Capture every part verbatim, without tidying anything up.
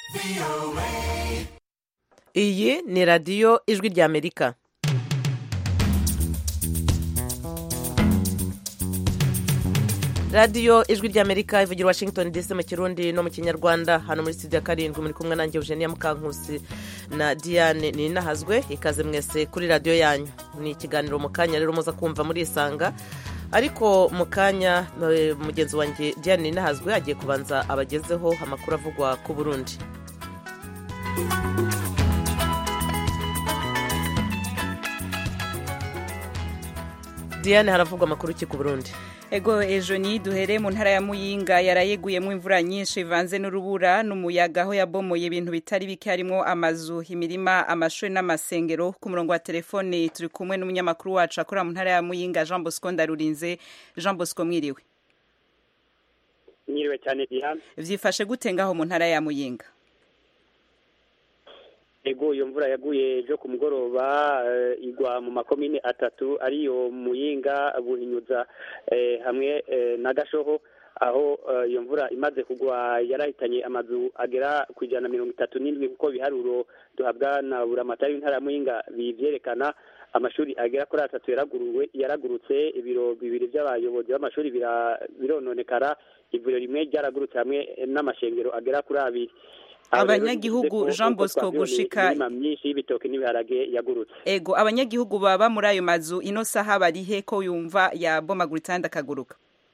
iyi ni radiyo ijwi ry'amerika. radiyo ijwi ry'amerika ivugira Washington D C mu kirundi no mu kinyarwanda. Hano muri studio ya karindwi muri kumwe nanjye Eugenia Mukankusi na Diane Ninahazwe. Ikaze mwese kuri radiyo yanyu. Ni ikiganiro mu kanya rero muza kumva muri Isanga, ariko mu kanya mugenzi wanjye Diane Ninahazwe agiye kubanza abagezeho amakuru avugwa ku Burundi. Diane, haravugwa amakuru ki ku Burundi? Ego ejo ni duhere mu ntara ya Muyinga yarayeguyemo imvura nyinshi ivanze n'urubura n'umuyaga, aho yabomoye ibintu bitari bike harimo amazu, imirima, amashuri n'amasengero. Ku murongo wa telefone turi kumwe n'umunyamakuru wacu akora mu ntara ya Muyinga, Jean Bosco Ndarurinze. Jean Bosco, mwiriwe? Mwiriwe cyane Diane. Vyifashe gute ngaho mu ntara ya Muyinga? Ego iyo mvura yaguye ejo ku mugoroba uh, igwa mu makomine atatu ariyo Muyinga, Buhinyuza eh, hamwe eh, na Gashoho, aho iyo uh, mvura imaze kugwa yarahitanye amazu agera ku ijana na mirongo itatu n'indwi kuko biharuro duhabwa na buramatari w'intara ya Muyinga bivyerekana. Amashuri agera kuri atatu yaraguruwe yaragurutse, ibiro bibiri by'abayobozi b'amashuri birononekara, ivuriro rimwe ryaragurutse hamwe n'amashengero agera kuri abiri. Abanyagihugu Jean Bosco gushika myinshi y'ibitoke n'ibiharage yagurutse. Ego abanyagihugu baba muri ayo mazu ino saha barihe ko yumva ya bomaguritse ndakaguruka?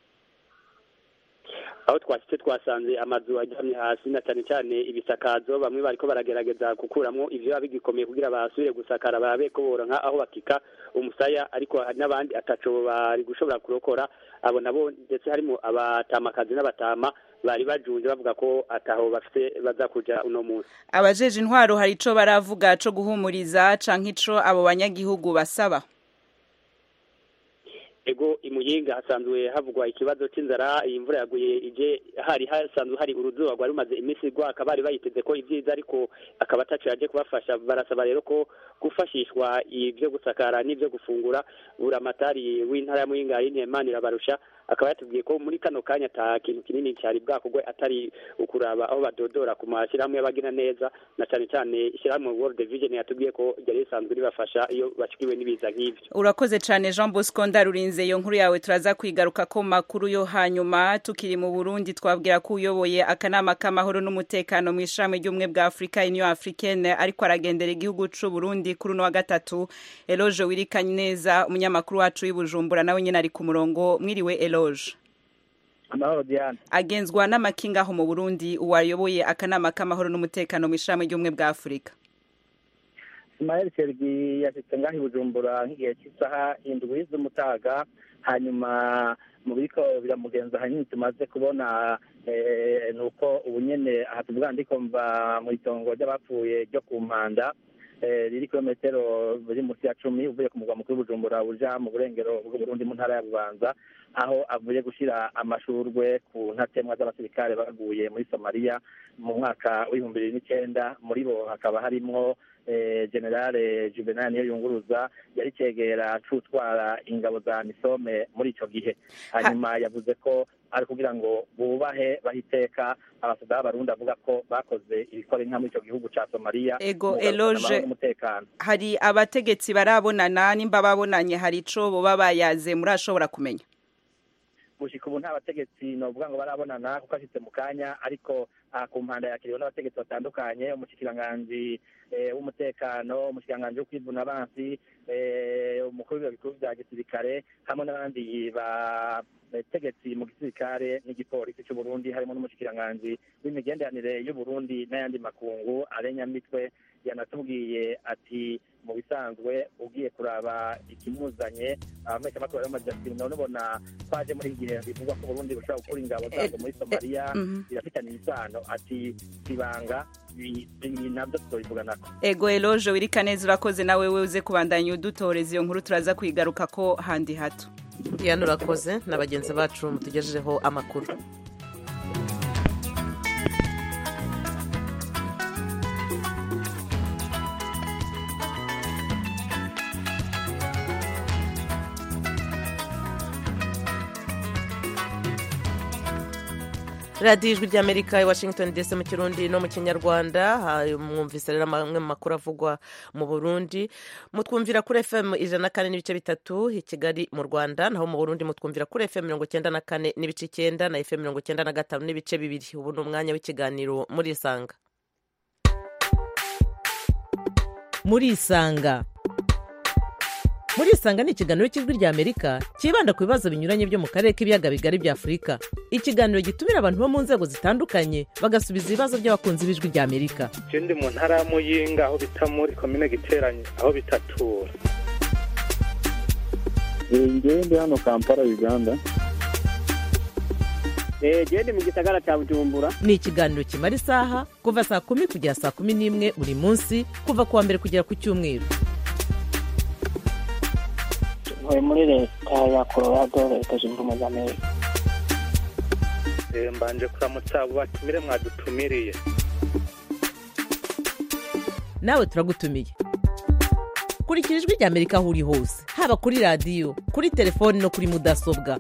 Aho twashitse twasanze amazu ajyamye hasi na cyane cyane ibisakazo, bamwe bariko baragerageza gukuramo ivyo babigikomeye kugira basubire gusakara babe ko boranka aho bakika umusaya, ariko hari n'abandi ataco bari gushobora kurokora. Abo nabo ndetse harimo abatamakazi n'abatama bari bajunje bavuga ko ataho bafite baza kuja uno munsi. Abajeje intwaro hari ico baravuga co guhumuriza canke ico abo banyagihugu basaba? Ego imuyinga hasanzwe havugwa ikibazo c'inzara. Iyi mvura yaguye ije hari hasanzwe hari uruzuba rwari rumaze iminsi igwa, akabari bayiteze ko ivyiza ariko akaba ataco yaje kubafasha. Barasaba rero ko gufashishwa ivyo gusakara n'ivyo gufungura. Buramatari w'intara ya Muyinga Imana Irabarusha akaba yatubwiye ko muri kano kanya ata kintu kinini cyari bwakogwe atari ukuraba aho badodora ku mashyirahamwe y'abagina neza, na cyane cyane ishyirahamwe World Vision yatubwiye ko ryari risanzwe ribafasha iyo bashikiwe n'ibiza nk'ivyo. Urakoze cyane Jean Bosco Ndarurinze. Iyo nkuru yawe turaza kwigaruka ko makuru yo hanyuma. Tukiri mu Burundi, twabwira ko uyoboye akanama k'amahoro n'umutekano mu ishami ry'umwe bwa Afrika Union Africaine ariko aragendera igihugu c'u Burundi kuri no wa gatatu. Eloge Wirikaneza umunyamakuru wacu y'Ibujumbura nawe nyine ari ku murongo. Mwiriwe Eloge? Amahoro Diane. Agenzwa n'amakinga aho mu Burundi uwayoboye akanama k'amahoro n'umutekano mu ishami ry'umwe bwa Afrika. Ismael Sergi yashitse ngaho Ibujumbura nk'igihe cy'isaha indwi z'umutaga, hanyuma mu biriko biramugenza hanini tumaze kubona eh, nuko ubunyene aha tuvuga ndiko mva mu itongo ry'abapfuye ryo ku Mpanda eh, riri kilometero biri munsi ya cumi uvuye ku mugwa mukuru Bujumbura uja mu burengero bw'u Burundi mu ntara ya Bubanza, aho avuye gushira amashurwe ku ntatemwa z'abasirikare baguye muri Somalia mu mwaka w'ibihumbi bibiri n'icenda. Muri bo hakaba harimwo eh, Generale Juvenal Niyonguruza yari cegera cutwara ingabo za Misome muri ico gihe. Hanyuma yavuze ko ari kugira ngo bubahe bahiteka abasoda b'Abarundi, avuga ko bakoze ibikora inka muri ico gihugu ca Somalia. Ego Eloge, hari abategetsi barabonana, nimba babonanye hari ico boba bayaze murashobora kumenya? Gushika ubu nta bategetsi novuga ngo barabonana kuko ashitse mu kanya, ariko ku Mpanda yakiriwe n'abategetsi batandukanye, umushikiranganji w'umutekano, umushikiranganji wo kwivuna abansi, umukuru w'ibikuru vya gisirikare hamwe n'abandi bategetsi mu gisirikare n'igipolisi cy'u Burundi, harimo n'umushikiranganji w'imigenderanire y'u Burundi n'ayandi makungu. Arenyamitwe yanatubwiye ati mu bisanzwe ugiye kuraba ikimuzanye ameka makuru y'amajyambere nabona twaje muri igihe bivugwa ko Burundi bushobora gukora ingabo zago muri Somalia birafitanye isano, ati ibanga nabyo tubivuga nako. Ego Eloge Wirikaneza, urakoze nawe we uze kubandanya udutoreza iyo nkuru turaza kwigaruka ko handi hato. Diane urakoze na bagenzi bacu mutugejejeho amakuru. radiyo ijwi ry'amerika i washington dc mu kirundi no mu kinyarwanda. Mwumvise rero amwe mu makuru avugwa mu burundi. Mutwumvira kuri fm ijana na kane n'ibice bitatu i kigali mu rwanda, naho mu burundi mutwumvira kuri fm mirongo icyenda na kane n'ibice icyenda na fm mirongo icyenda na gatanu n'ibice bibiri. Ubu ni umwanya w'ikiganiro muri isanga. muri isanga muri isanga ni ikiganiro cy'ijwi ry'amerika cyibanda ku bibazo binyuranye byo mu karere k'ibiyaga bigari bya afurika. Ikiganiro gitumira abantu bo mu nzego zitandukanye bagasubiza ibibazo by'abakunzi b'ijwi ry'amerika. Je ndi mu ntara ya Muyinga aho bita muri komine Giteranyi aho bitatura. Ngewe ndi hano Kampala Uganda. Je ndi mu gisagara cya Bujumbura. Ni ikiganiro kimara isaha kuva saa kumi kugera saa kumi n'imwe buri munsi, kuva kuwa mbere kugera ku cyumweru. Ntuye muri leta ya Colorado, leta zunze ubumwe za Amerika. Mbanje kuramutsa abo batumire mwadutumiriye. Nawe turagutumiye. Kurikira ijwi ry'Amerika aho uri hose, haba kuri radiyo, kuri telefoni no kuri mudasobwa.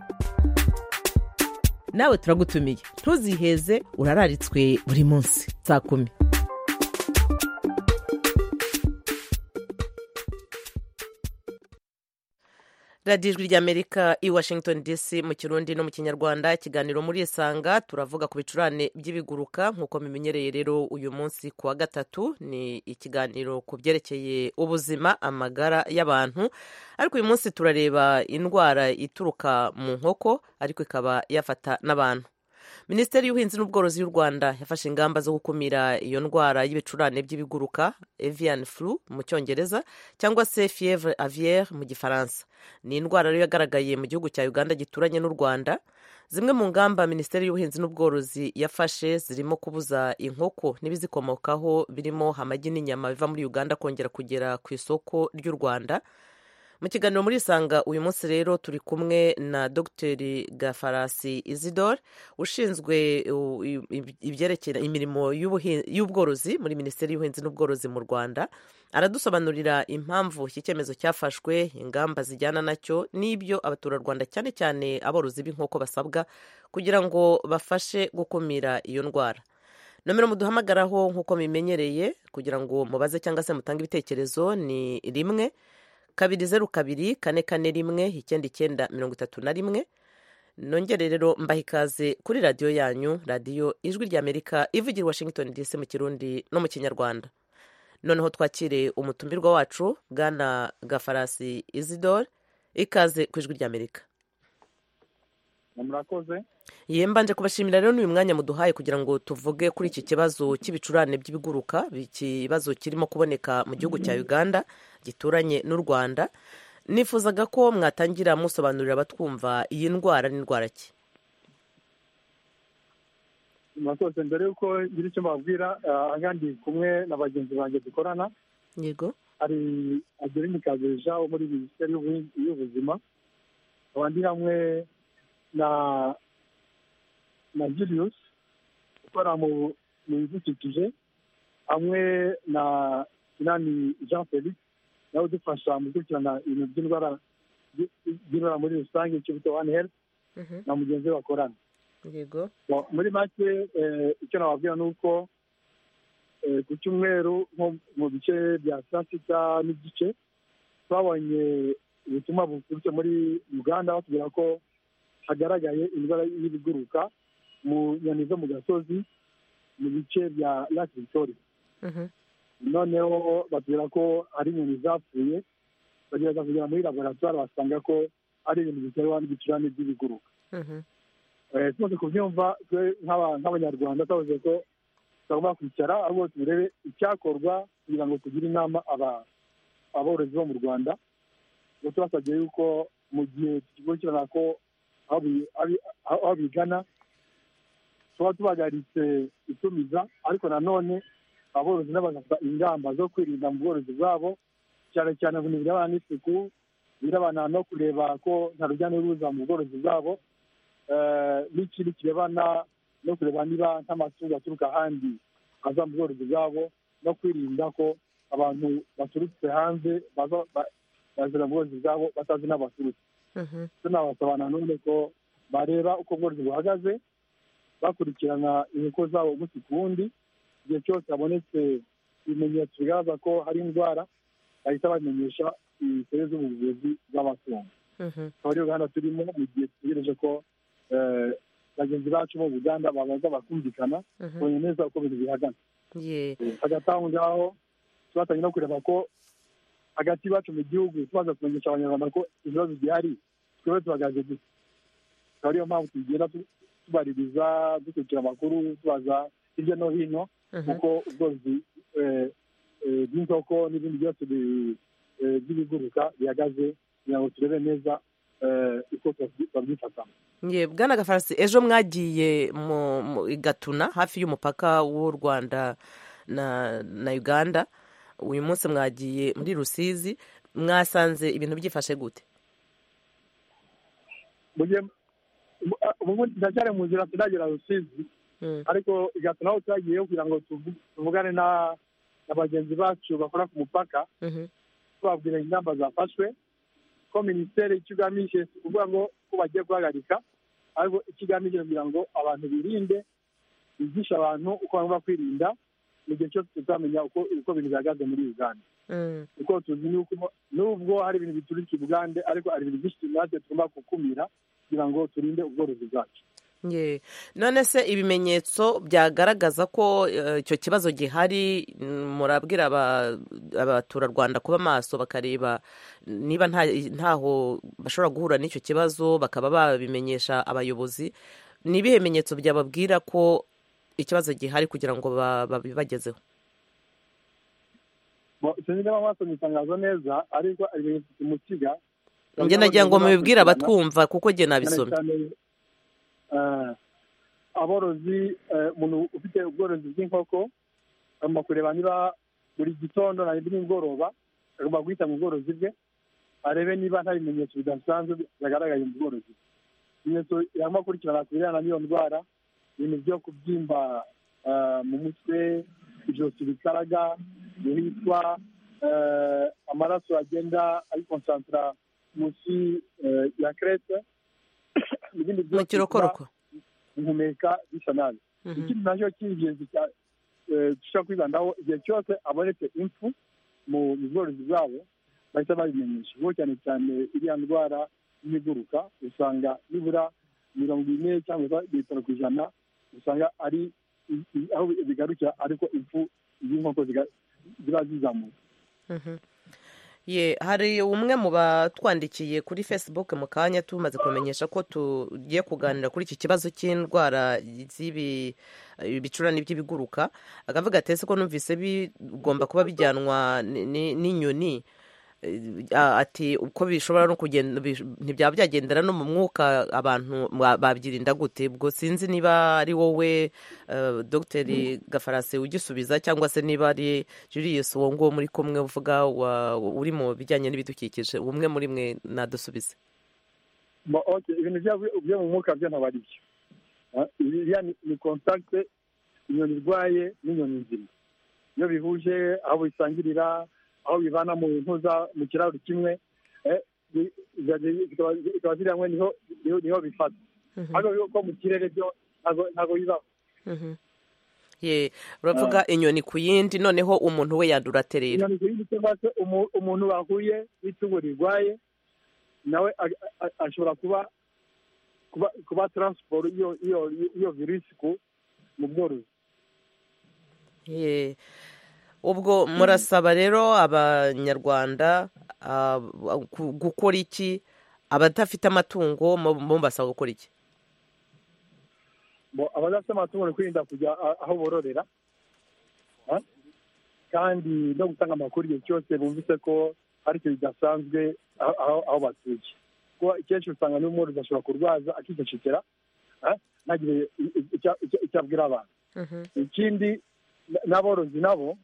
Nawe turagutumiye, ntuziheze, urararitswe buri munsi saa kumi. radiyo ijwi ry'amerika i washington dc mu kirundi no mu kinyarwanda. Ikiganiro muri isanga turavuga ku bicurane by'ibiguruka nk'uko bimenyereye. Rero uyu munsi ku wa gatatu ni ikiganiro ku byerekeye ubuzima, amagara y'abantu, ariko uyu munsi turareba indwara ituruka mu nkoko ariko ikaba yafata n'abantu. Minisiteri y'ubuhinzi n'ubworozi y'u Rwanda yafashe ingamba zo gukumira iyo ndwara y'ibicurane by'ibiguruka, avian flu mu cyongereza cyangwa se fièvre aviaire mu gifaransa. Ni indwara rero yagaragaye mu gihugu cya Uganda gituranye n'u Rwanda. Zimwe mu ngamba Minisiteri y'ubuhinzi n'ubworozi yafashe zirimo kubuza inkoko n'ibizikomokaho birimo amagi n'inyama biva muri Uganda kongera kugera ku isoko ry'u Rwanda. Mu kiganiro muri isanga uyu munsi rero turi kumwe na Dr Gafarasi Isidore ushinzwe ibyerekeye imirimo y'ubworozi muri Minisiteri y'ubuhinzi n'ubworozi mu Rwanda. Aradusobanurira impamvu iki cyemezo cyafashwe, ingamba zijyana nacyo n'ibyo abaturarwanda cyane cyane aborozi b'inkoko basabwa kugira ngo bafashe gukumira iyo ndwara. Nomero muduhamagaraho nk'uko mimenyereye kugira ngo mubaze cyangwa se mutange ibitekerezo ni rimwe kabiri zeru kabiri kane kane rimwe icyenda icyenda mirongo itatu na rimwe. Nongere rero mbaha ikaze kuri radiyo yanyu, radiyo ijwi ry'Amerika ivugira i Washington D C mu kirundi no mu kinyarwanda. Noneho twakire umutumirwa wacu Bwana Gafarasi Isidore, ikaze ku ijwi ry'Amerika. Murakoze. Yembanje kubashimira rero n'uyu mwanya muduhaye kugira ngo tuvuge kuri iki kibazo cy'ibicurane by'ibiguruka, ikibazo kirimo kuboneka mu gihugu cya Uganda gituranye n'u Rwanda. Nifuzaga ko mwatangira musobanurira abatwumva iyi ndwara n'indwara ki. Murakoze. Mbere yuko ngira icyo mbabwira, agandi kumwe na bagenzi banjye dukorana. Yego. Ari Adeline Kabeja wo muri Minisiteri y'Ubuzima. Abandi hamwe na na Julius ukora mu bidukikije, hamwe na Inani Jean Felix nawe udufasha mu gukurikirana ibintu by'indwara by'indwara muri rusange cy'ubuto One Health na mugenzi we bakorana. Yego. Muri make icyo nababwira ni uko ku cyumweru nko mu bice bya saa sita n'igice twabonye ubutumwa buturutse muri Uganda batubwira ko hagaragaye indwara y'ibiguruka mu nyoni zo mu gasozi mu bice bya Lake Victoria. Noneho batubwira ko ari inyoni zapfuye, bagerageza kugera muri laboratoire basanga ko ari ibintu biterwa n'ibicurane by'ibiguruka. Tumaze kubyumva twe nk'abanyarwanda twavuze ko tugomba kwicara ahubwo turebe icyakorwa kugira ngo tugire inama aborozi bo mu Rwanda. Tubasabye yuko mu gihe tugikurikirana ko aho bigana tuba tubagaritse itumiza, ariko nanone aborozi n'abagafata ingamba zo kwirinda mu bworozi bwabo, cyane cyane mu birebana n'isuku, birebana no kureba ko nta rujya n'uruza mu bworozi bwabo, n'ikindi kirebana no kureba niba nk'amatungo aturuka ahandi aza mu bworozi bwabo, no kwirinda ko abantu baturutse hanze bazira mu bworozi bwabo batazi n'abaturutse. Tunabasaba nanone ko bareba uko ubworozi buhagaze, bakurikirana inkoko zabo umunsi ku wundi. Igihe cyose habonetse ibimenyetso bigaragaza ko hari indwara bahita bamenyesha inzego z'ubuvuzi bw'amatungo. akaba ari uruganda turimo mu gihe dutegereje ko bagenzi bacu mu Uganda babanza bakumvikana babonye neza uko ibintu bihagaze. hagati aho ngaho tubatangiye no kureba ko hagati bacu mu gihugu tubaza kumenyesha abanyarwanda ko ibibazo gihari twebwe tubagaje gusa. akaba ariyo mpamvu tugenda tubaririza dukurikira amakuru tubaza hirya no hino kuko ubworozi bw'inkoko n'ibindi byose by'ibiguruka bihagaze kugira ngo turebe neza uko babyifatamo. Bwana Gafarasi, ejo mwagiye mu Gatuna hafi y'umupaka w'u Rwanda na na Uganda, uyu munsi mwagiye muri Rusizi, mwasanze ibintu byifashe gute? ubu ndacyari mu nzira turagera Rusizi, ariko Gatuna aho twagiye kugira ngo tuvugane na bagenzi bacu bakora ku mupaka tubabwira ingamba zafashwe ko minisiteri ikigamije kuvuga ngo ko bagiye guhagarika, ariko ikigamije kugira ngo abantu birinde, bigisha abantu uko bagomba kwirinda mu gihe cyose tuzamenya uko uko ibintu bihagaze muri Uganda. Uko tuzi nubwo hari ibintu biturika i Bugande, ariko hari ibintu byinshi natwe tugomba gukumira kugira ngo turinde ubworozi bwacu. None se ibimenyetso byagaragaza ko icyo kibazo gihari, murabwira abaturarwanda kuba maso bakareba niba ntaho bashobora guhura n'icyo kibazo bakaba babimenyesha abayobozi? Ni ibihe bimenyetso byababwira ko ikibazo gihari kugira ngo babibagezeho? sinzi niba mwasomye itangazo neza, ariko ibimenyetso simusiga. Njye nagira ngo mubibwire abatwumva kuko njye nabisomye. Aborozi, umuntu ufite ubworozi bw'inkoko agomba kureba niba buri gitondo na nimugoroba agomba guhita mu bworozi bwe arebe niba nta bimenyetso bidasanzwe byagaragaye mu bworozi. Ibimenyetso yagomba gukurikirana ku birebana n'iyo ndwara, ibintu byo kubyimba mu mutwe, ijosi rikaraga, guhitwa, amaraso agenda ari konsantara munsi ya krete, mu kirokoroko guhumeka bisa nabi. Ikindi nacyo cy'ingenzi dushobora kwibandaho, igihe cyose abonetse impfu mu bworozi bwabo bahita babimenyesha. Ubwo cyane cyane iriya ndwara y'ibiguruka usanga nibura mirongo ine cyangwa bitaro ku ijana usanga ari aho bigarukira, ariko impfu z'inkoko ziba zizamuka. Ye, hari umwe mu batwandikiye kuri Facebook mu kanya tumaze kumenyesha ko tugiye kuganira kuri iki kibazo cy'indwara z'ibi bicurane by'ibiguruka, akavuga ati ese ko numvise bigomba kuba bijyanwa n'inyoni, ati uko bishobora no kugenda ntibyaba byagendera no mu mwuka, abantu babyirinda gute? Ubwo sinzi niba ari wowe Dr Gafarasi ugisubiza cyangwa se niba ari Julius uwo nguwo muri kumwe uvuga uri mu bijyanye n'ibidukikije, umwe muri mwe nadusubize. Ibintu byo mu mwuka byo ntabwo ari byo. Ni kontakite inyoni irwaye n'inyoni nzima, iyo bihuje aho bisangirira, aho bivana mu ntuza mu kiraro kimwe, bikaba ziri hamwe niho bifata, ariko ko mu kirere byo ntabwo bibaho. Uravuga inyoni ku yindi, noneho umuntu we yandura aterera. Inyoni ku yindi cyangwa se umuntu wahuye n'itungo rirwaye nawe ashobora kuba kuba taransiporo iyo virusi mu bworozi. Ubwo murasaba rero abanyarwanda gukora iki? Abadafite amatungo mbasaba gukora iki? Abadafite amatungo ni kwirinda kujya aho bororera, kandi no gutanga amakuru igihe cyose bumvise ko hari ikintu kidasanzwe aho batuye. Kuko akenshi usanga n'umworozi ashobora kurwaza akicecekera ntagire icyo abwira abantu. Ikindi n'aborozi nabo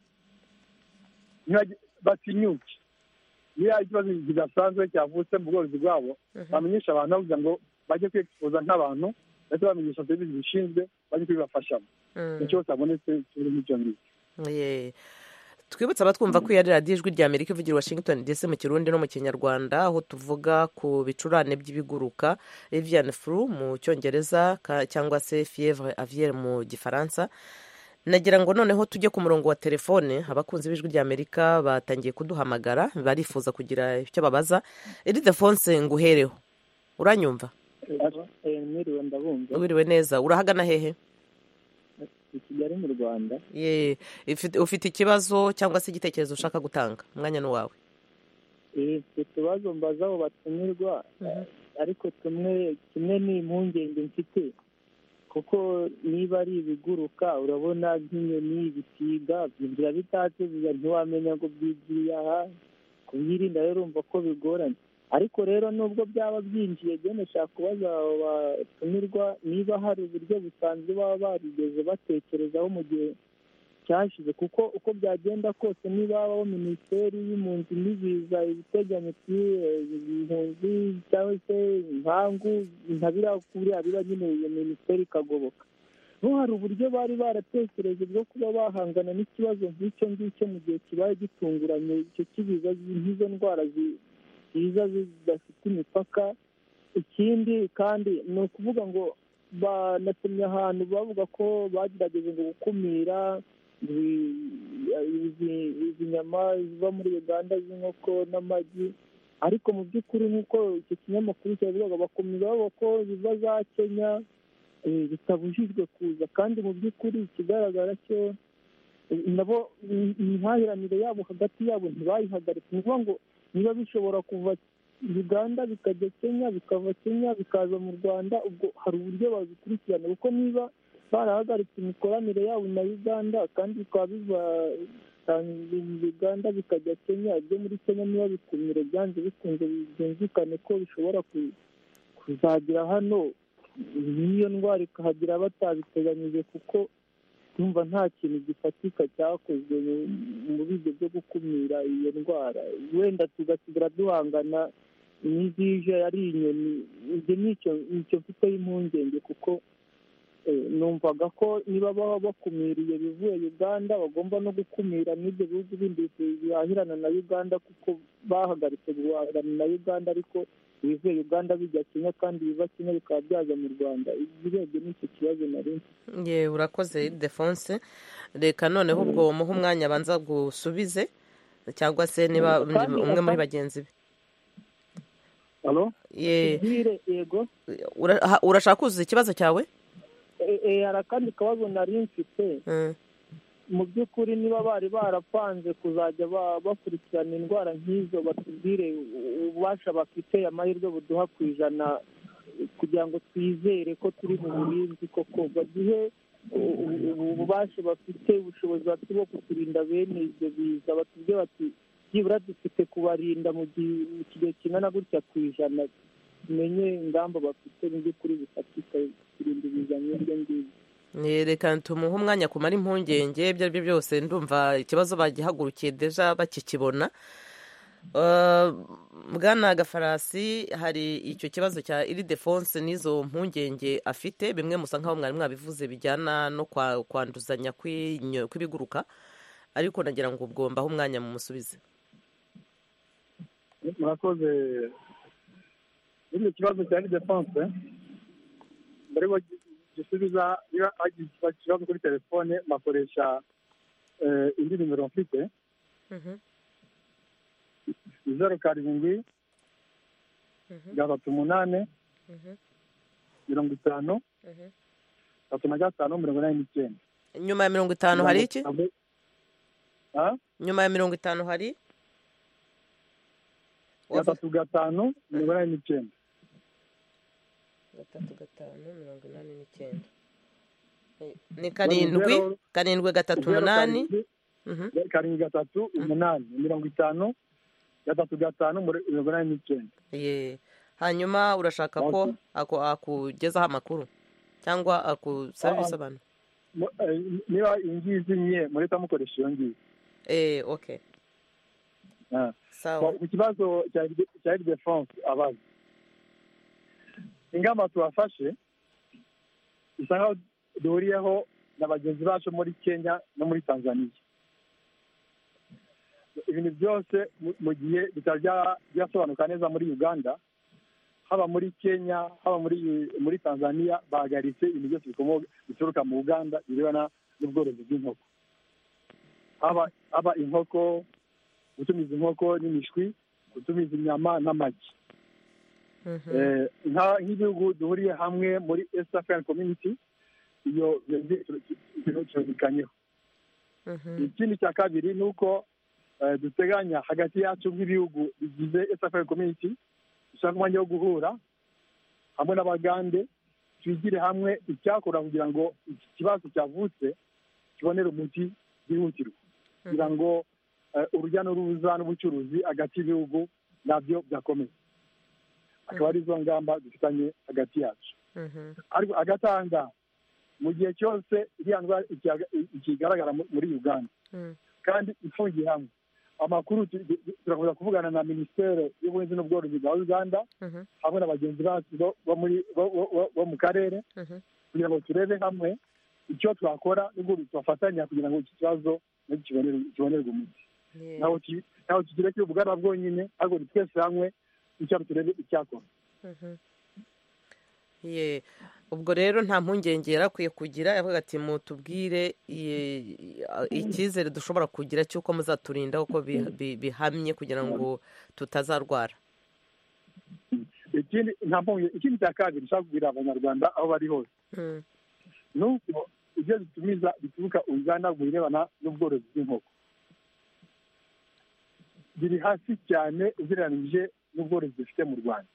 batinyuke, niyo ikibazo kidasanzwe cyavutse mu bworozi bwabo bamenyesha abantu kugira ngo bajye kwexpoza nk'abantu, ndetse bamenyesha serivisi zishinzwe bajye kubibafashamo. Icyo cyose abonetse kiri muri icyo ngicyo. twibutse abatwumva ko iya radiyo ijwi rya amerika ivugira washington dc mu kirundi no mu kinyarwanda, aho tuvuga ku bicurane by'ibiguruka avian flu mu cyongereza cyangwa se fievre aviaire mu gifaransa. nagira ngo noneho tujye ku murongo wa telefone. Abakunzi b'ijwi rya amerika batangiye kuduhamagara, barifuza kugira icyo babaza. Ildefonse nguhereho, uranyumva? mwiriwe ndabumva. Wiriwe neza, urahagana hehe? i Kigali mu Rwanda. Ye, ufite ikibazo cyangwa se igitekerezo ushaka gutanga? Umwanya ni wawe. Eh, ikibazo mbaza abo batumirwa, ariko tumwe kimwe ni impungenge mfite, kuko niba ari ibiguruka urabona nk'inyoni, ibisiga byinjira bitatse ntiwamenya ngo byigiriye aha, kubyirinda rero urumva ko bigoranye. Ariko rero nubwo byaba byinjiye, byo nashaka kubaza abo batumirwa niba hari uburyo busanzwe baba barigeze batekerezaho mu gihe cyashize, kuko uko byagenda kose niba habaho minisiteri y'impunzi n'ibiza ibiteganya impunzi cyangwa se inkangu ntabira kuriya biba nyine iyo minisiteri ikagoboka, no hari uburyo bari baratekereje bwo kuba bahangana n'ikibazo nk'icyo ngicyo mu gihe kibaye gitunguranye, icyo kibiza nk'izo ndwara ziza zidafite imipaka. Ikindi kandi ni ukuvuga ngo banasomye ahantu bavuga ko bagerageje ngo gukumira izi nyama ziva muri Uganda z'inkoko n'amagi, ariko mu by'ukuri nk'uko icyo kinyamakuru cyavugaga bakomeza bavuga ko ziva za Kenya bitabujijwe kuza, kandi mu by'ukuri ikigaragara cyo nabo imihahiranire yabo hagati yabo ntibayihagaritse. Ni ukuvuga ngo niba bishobora kuva Uganda bikajya Kenya, bikava Kenya bikaza mu Rwanda, ubwo hari uburyo babikurikirana, kuko niba barahagaritse imikoranire yabo na Uganda kandi bikaba biva Uganda bikajya Kenya, ibyo muri Kenya niba bikumire byanze bikunze byumvikane ko bishobora kuzagira hano n'iyo ndwara ikahagira batabiteganyije, kuko numva nta kintu gifatika cyakozwe muri ibyo byo gukumira iyo ndwara. Wenda tugasigara duhangana n'izije ari inyoni. Ibyo nicyo mfiteho impungenge, kuko numvaga ko niba baba bakumiriye bivuye Uganda bagomba no gukumira n'ibyo bihugu bindi bihahirana na Uganda, kuko bahagaritse guhahirana na Uganda ariko bivuye Uganda bijya Kenya kandi biva Kenya bikaba byaza mu Rwanda. Ibirebye n'icyo kibazo nari mfite. Ye, urakoze Ildefonse. Reka noneho ubwo muhe umwanya abanza gusubize, cyangwa se niba umwe muri bagenzi be. Halo? Ye, yego. Urashaka kuzuza ikibazo cyawe? Eh, hari akandi kabazo nari mfite. Mu by'ukuri niba bari barapanze kuzajya bakurikirana indwara nk'izo, batubwire ububasha bafite, amahirwe buduha ku ijana kugira ngo twizere ko turi mu burinzi, koko baduhe ububasha bafite, ubushobozi bafite bwo kuturinda bene ibyo biza. Batubwire bati byibura dufite kubarinda mu gihe kingana gutya ku ijana, tumenye ingamba bafite mu by'ukuri bifatika kurinda ibiza nk'ibyo ngibyo. Reka tumuhe umwanya kumara impungenge. Ibyo ari byo byose ndumva ikibazo bagihagurukiye deja bakikibona. Bwana Gafarasi, hari icyo kibazo cya Ildefonse n'izo mpungenge afite, bimwe musa nk'aho mwari mwabivuze bijyana no kwanduzanya kw'ibiguruka, ariko nagira ngo ubwo mbaho umwanya mu musubize. Murakoze. Icyo kibazo cya Ildefonse mbere yo gisubiza, iyo agize ikibazo kuri telefone bakoresha indi nimero mfite, zeru karindwi gatatu umunani mirongo itanu gatatu na gatanu mirongo inani n'icyenda. Nyuma ya mirongo itanu hari iki? Nyuma ya mirongo itanu hari gatatu gatanu mirongo inani n'icyenda. gatatu gatanu mirongo inani n'icyenda. Ni karindwi karindwi gatatu umunani karindwi gatatu umunani mirongo itanu gatatu gatanu mirongo inani n'icyenda. Ye, hanyuma urashaka ko akugezaho amakuru cyangwa akusaba ibisobanuro? Niba ingizi nye mureta mukoresha iyo ngizi. Eh, okay. Sawa. Ku kibazo cya Ildefonse abaza, ingamba tubafashe bisa nkaho duhuriyeho na bagenzi bacu muri Kenya no muri Tanzania. ibintu byose mu gihe bitajya byasobanuka neza muri uganda, haba muri kenya, haba muri muri tanzania, bahagaritse ibintu byose bikomoka bituruka mu uganda birebana n'ubworozi bw'inkoko, haba haba inkoko, gutumiza inkoko n'imishwi, gutumiza inyama n'amagi. nk'ibihugu duhuriye hamwe muri East African Community, iyo cyumvikanyeho. Ikindi cya kabiri ni uko duteganya hagati yacu nk'ibihugu bigize East African Community, dushaka umwanya wo guhura hamwe n'abagande, twigire hamwe icyakora kugira ngo iki kibazo cyavutse kibonere umuti byihutirwa, kugira ngo urujya n'uruza n'ubucuruzi hagati y'ibihugu nabyo byakomeye. Akaba ari izo ngamba dufitanye hagati yacu. Ariko agatanga mu gihe cyose iriya ndwara ikigaragara muri Uganda kandi ifungiye hamwe, amakuru turakomeza kuvugana na minisiteri y'ubuhinzi n'ubworozi bwa Uganda hamwe na bagenzi bacu bo mu karere, kugira ngo turebe hamwe icyo twakora n'ubundi tubafatanya kugira ngo iki kibazo kibonerwe umuti. Ntaho tukirekeye ubugana bwonyine, ariko ni twese hamwe icyo turebe icyakora. Ubwo rero nta mpungenge yarakwiye kugira, yavuga ati mutubwire icyizere dushobora kugira cy'uko muzaturinda uko bihamye kugira ngo tutazarwara. Ikindi cya kabiri nshaka kubwira abanyarwanda aho bari hose ni uko ibyo bitumiza bituruka Uganda mu birebana n'ubworozi bw'inkoko biri hasi cyane ugereranyije n'ubworozi dufite mu Rwanda.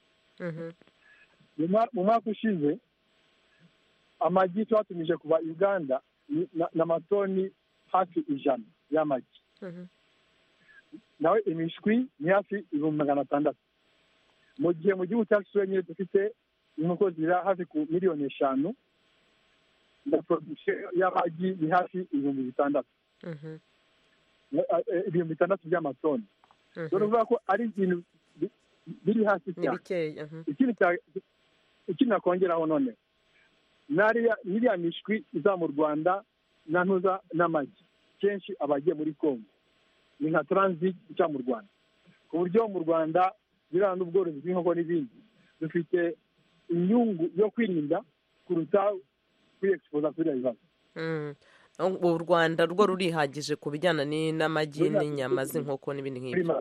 Mu mwaka ushize amagi twatumije kuva Uganda n'amatoni hafi ijana y'amagi, nawe imishwi ni hafi ibihumbi magana atandatu, mu gihe mu gihugu cyacu wenyine dufite inkoko zira hafi ku miliyoni eshanu na production y'amagi ni hafi ibihumbi bitandatu ibihumbi bitandatu by'amatoni. Turavuga ko ari ibintu biri hasi cyane. Ikindi nakongeraho none n'iriya mishwi iza mu Rwanda na ntuza n'amagi kenshi abagiye muri Congo ni nka transit ica mu Rwanda, ku buryo mu Rwanda birana n'ubworozi bw'inkoko n'ibindi dufite inyungu yo kwirinda kuruta kwiexposa kuri ibibazo. U Rwanda rwo rurihagije ku bijyana n'amagi n'inyama z'inkoko n'ibindi nk'ibyo.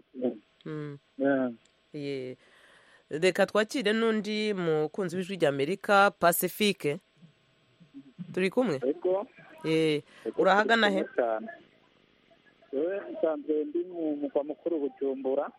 Reka twakire n'undi mukunzi w'ijwi ry'Amerika, Pacifique. Turi kumwe? Urahagana he? Yewe nsanzwe ndi mu mugwa mukuru Bujumbura.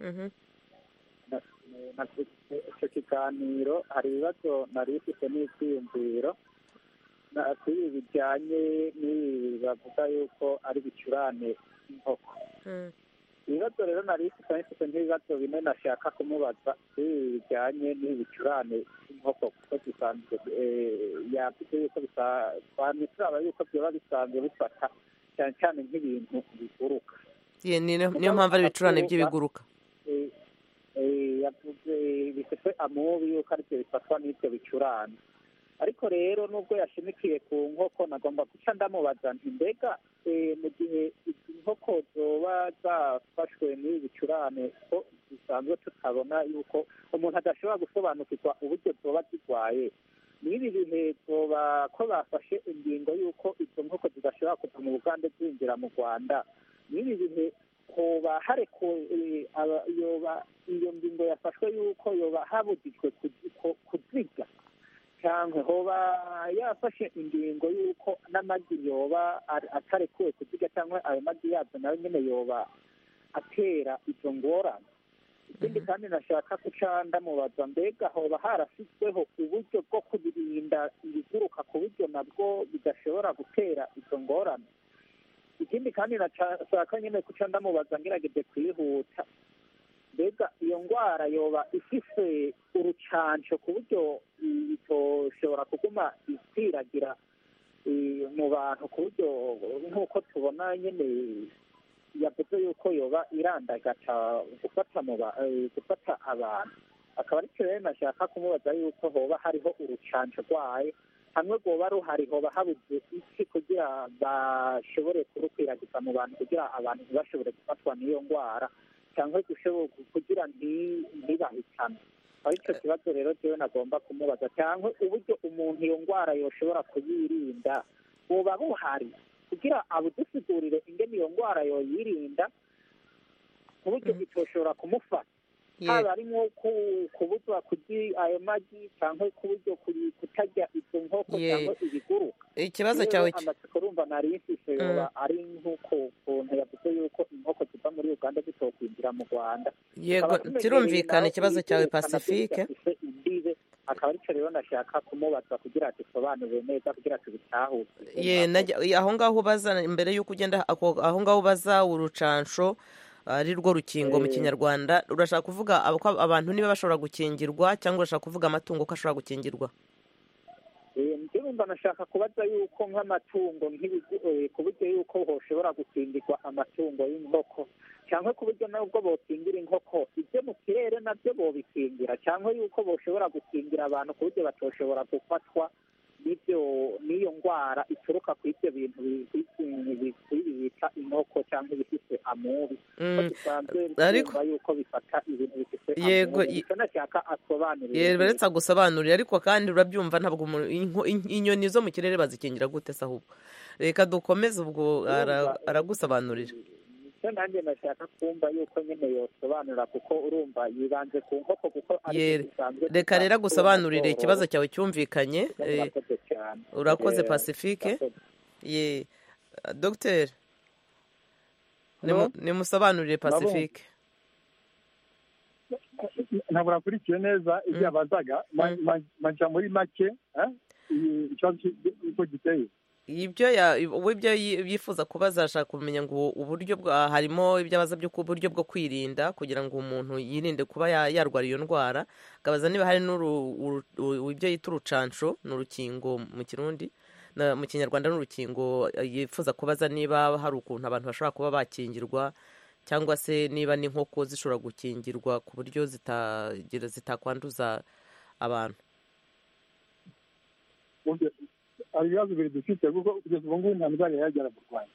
Icyo kiganiro hari ibibazo nari bifite n'ibyiyumviro kuri bijyanye n'ibi bavuga yuko ari bicurane inkoko. Ibibazo rero nari bifite nk'ibibazo bine nashaka kumubaza kuri bijyanye n'ibicurane inkoko, kuko bisanzwe yavuze yuko turaba yuko byaba bisanzwe bifata cyane cyane nk'ibintu biguruka. Niyo mpamvu ari ibicurane by'ibiguruka. Yavuze bifite amubi yuko aribyo bifatwa n'ibyo bicurane, ariko rero nubwo yashimikiye ku nkoko nagomba guca ndamubaza nti mbega mu gihe izi nkoko zoba zafashwe n'ibi bicurane ko bisanzwe tutabona yuko umuntu adashobora gusobanukirwa uburyo zoba zirwaye, n'ibi bihe zoba ko bafashe ingingo y'uko izo nkoko zidashobora kuva mu Bugande zinjira mu Rwanda, n'ibi bihe hoba hareko yoba iyo ngingo yafashwe y'uko yoba habujijwe kuziga, cyangwa hoba yafashe ingingo y'uko n'amagi yoba atarekuwe kuziga, cyangwa ayo magi yazo nayo nyine yoba atera izo ngorane. Ikindi kandi nashaka guca ndamubaza mbega hoba harashyizweho uburyo bwo kubirinda ibiguruka ku buryo nabwo bidashobora gutera izo ngorane. Ikindi kandi nashaka nyine guca ndamubaza ngerageje kwihuta, mbega iyo ndwara yoba ifise urucanco ku buryo itoshobora kuguma ikwiragira mu bantu ku buryo nk'uko tubona nyine yavuze yuko yoba irandagata gufata gufata abantu. Akaba ari rero nashaka kumubaza yuko hoba hariho urucanco rwayo, hamwe rwoba ruhari hoba habuze iki kugira bashobore kurukwiragiza mu bantu kugira abantu ntibashobore gufatwa n'iyo ndwara cyangwa kugira ntibahitane. aho icyo kibazo rero jewe nagomba kumubaza, cyangwa uburyo umuntu iyo ndwara yoshobora kuyirinda buba buhari kugira abudusigurire ingene iyo ndwara yoyirinda ku buryo itoshobora kumufata, haba arimo kubuzwa kurya ayo magi cyangwa ku buryo kutarya izo nkoko cyangwa ibiguruka. Ikibazo cyawe amatsiko urumva nari mfise yoba ari nk'uko ukuntu yavuze yuko inkoko ziva muri Uganda zitokwinjira mu Rwanda. Yego, kirumvikana ikibazo cyawe Pacifique. akaba aricyo rero nashaka kumubaza kugira dusobanurire neza kugira tubitahure. Ye, aho ngaho ubaza mbere y'uko ugenda aho ngaho ubaza urucansho ari rwo rukingo mu kinyarwanda, urashaka kuvuga abantu niba bashobora gukingirwa cyangwa urashaka kuvuga amatungo ko ashobora gukingirwa? Ndumva nashaka kubaza yuko nk'amatungo ku buryo yuko hoshobora gukingirwa amatungo y'inkoko cyangwa ku buryo nabwo bokingira inkoko ibyo mu kirere nabyo bobikingira, cyangwa yuko boshobora gukingira abantu ku buryo batoshobora gufatwa n'ibyo n'iyo ndwara ituruka ku ibyo bintu bita inkoko cyangwa ibifite amubi. Ariko yuko bifata ibintu bifite yego nashaka asobanurire. Yego, beretse agusobanurira, ariko kandi urabyumva ntabwo inyoni zo mu kirere bazikingira gute se? Ahubwo reka dukomeze, ubwo aragusobanurira. icyo nanjye nashaka kumva yuko nyine yosobanura kuko urumva yibanze ku nkoko kuko ari bisanzwe. Reka rero agusobanurire ikibazo cyawe cyumvikanye. Urakoze Pacifique. Ye, Dr. nimusobanurire Pacifique. ntabwo nakurikiye neza ibyo yabazaga, majya muri make ikibazo uko giteye. Ibyo ibyo yifuza kubaza, ashaka kumenya ngo uburyo harimo ibyo abaza byo uburyo bwo kwirinda kugira ngo umuntu yirinde kuba yarwara iyo ndwara, akabaza niba hari ibyo yita urucansho, ni urukingo mu kirundi, mu kinyarwanda n'urukingo. Yifuza kubaza niba hari ukuntu abantu bashobora kuba bakingirwa, cyangwa se niba n'inkoko zishobora gukingirwa ku buryo zitakwanduza abantu. hari ibibazo bibiri dufite kuko kugeza ubu ngubu nta ndwara yagera mu Rwanda.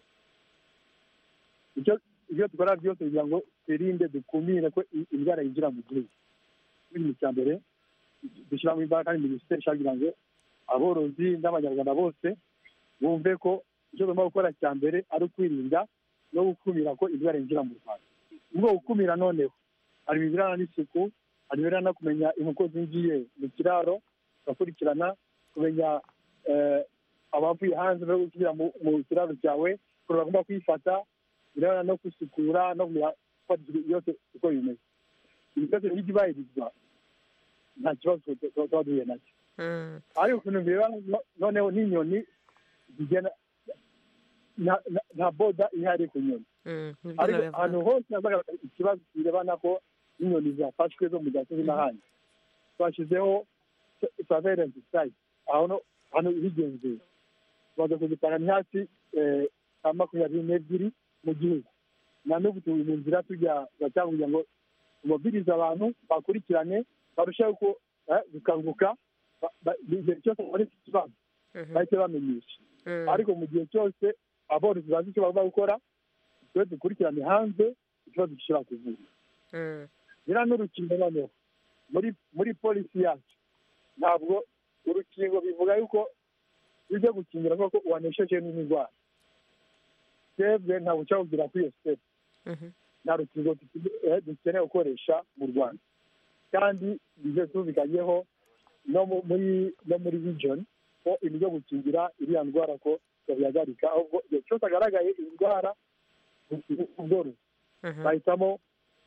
ibyo dukora byose kugira ngo twirinde dukumire ko indwara yinjira mu gihugu. Muri cya mbere dushyiramo imbaraga kandi minisiteri ishaka kugira ngo aborozi n'abanyarwanda bose bumve ko icyo tugomba gukora cya mbere ari ukwirinda no gukumira ko indwara yinjira mu Rwanda. Ubwo gukumira noneho hari ibirana n'isuku, hari ibirana no kumenya inkoko zinjiye mu kiraro, bakurikirana kumenya abavuye hanze no gusubira mu kiraro cyawe ko bagomba kwifata, birabona no gusukura no gufata yose uko bimeze. Ibibazo by'ibyubahirizwa nta kibazo tuba duhuye nacyo. Ariko ukuntu bireba noneho n'inyoni zigenda nta boda ihari ku nyoni. Ariko ahantu hose hazagaragara ikibazo kirebana ko n'inyoni zafashwe zo mu gasozi n'ahandi, twashyizeho surveillance site aho hano higenzuye baza kuzitanga ni hasi makumyabiri n'ebyiri mu gihugu. Na n'ubu turi mu nzira tujya cyangwa kugira ngo tumobirize abantu bakurikirane barushaho ko gukanguka igihe cyose muri iki kibazo bahite bamenyesha. Ariko mu gihe cyose aborozi bazi icyo bagomba gukora, twe dukurikirane hanze ikibazo gishobora kuvura. Biriya n'urukingo noneho muri polisi yacu ntabwo urukingo bivuga yuko bijya gukingira kuko wanesheje n'indwara. Twebwe ntabwo cyakubwira kuri iyo sitepu. Nta rukingo dukeneye gukoresha mu Rwanda, kandi ibyo tubiganyeho no muri no muri region ko ibyo byo gukingira iriya ndwara ko babihagarika. Ahubwo igihe cyose agaragaye indwara ubworozi bahitamo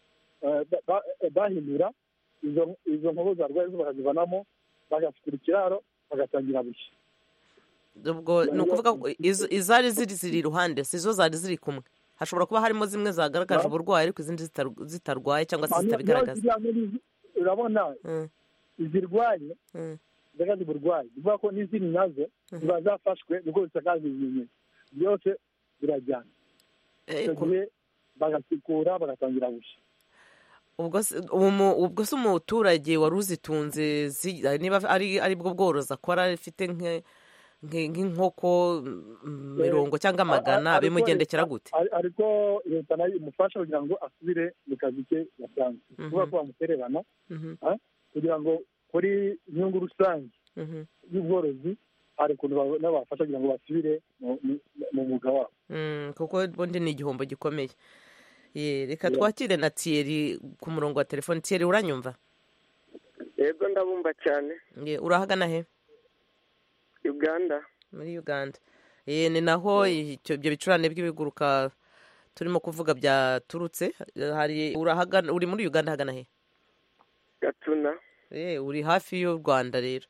bahindura izo nkoko zarwaye bakazivanamo bagafukura ikiraro bagatangira bushya. Ubwo ni ukuvuga izari ziri ziri iruhande si zo zari ziri kumwe. Hashobora kuba harimo zimwe zagaragaje uburwayi ariko izindi zitarwaye cyangwa se zitabigaragaza. Urabona izirwaye zagaze uburwayi bivuga ko n'izindi nazo ziba zafashwe nubwo zitakaza ibimenyetso byose birajyana. Icyo gihe bagasukura bagatangira bushya. ubwo se umu- ubwo se umuturage wari uzitunze zi- niba ari ari bwo bworozi akora afite nke- nke- nk'inkoko mm, mirongo cyangwa magana Ariko bimugendekera leta- gute? ari- ariko leta nayo imufasha kugira ngo asubire mu kazi ke yasanze kuvuga ko bamutererana Mhm, ah, kugira ngo kuri inyungu rusange mhm. y'ubworozi hari ukuntu ba- nabo bafasha kugira ngo basubire mu- mu- mu mwuga wabo. Mm, kuko ubundi ni igihombo gikomeye. Ye, reka twakire na Thierry ku murongo wa telefone. Thierry, uranyumva? yego ndabumva cyane. Ye, urahagana he? Uganda. Muri Uganda. Ye, ni naho icyo ibyo bicurane by'ibiguruka turimo kuvuga byaturutse. Hari urahagana uri muri Uganda hagana he? Gatuna. Eh, uri hafi y'u Rwanda rero.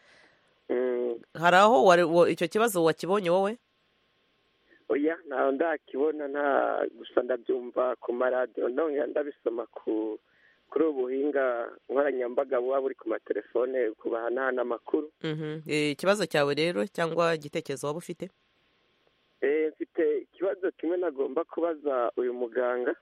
Mm, Hari aho wari- wo- icyo kibazo wakibonye wowe? oya ntaho ndakibona, nta gusa ndabyumva ku maradiyo ndongera ndabisoma ku kuri ubu buhinga nkoranyambaga buba buri ku matelefone kubahanahana amakuru. Mhm. Eh, ikibazo cyawe rero cyangwa igitekerezo waba ufite? Eh, mfite ikibazo kimwe nagomba kubaza uyu muganga.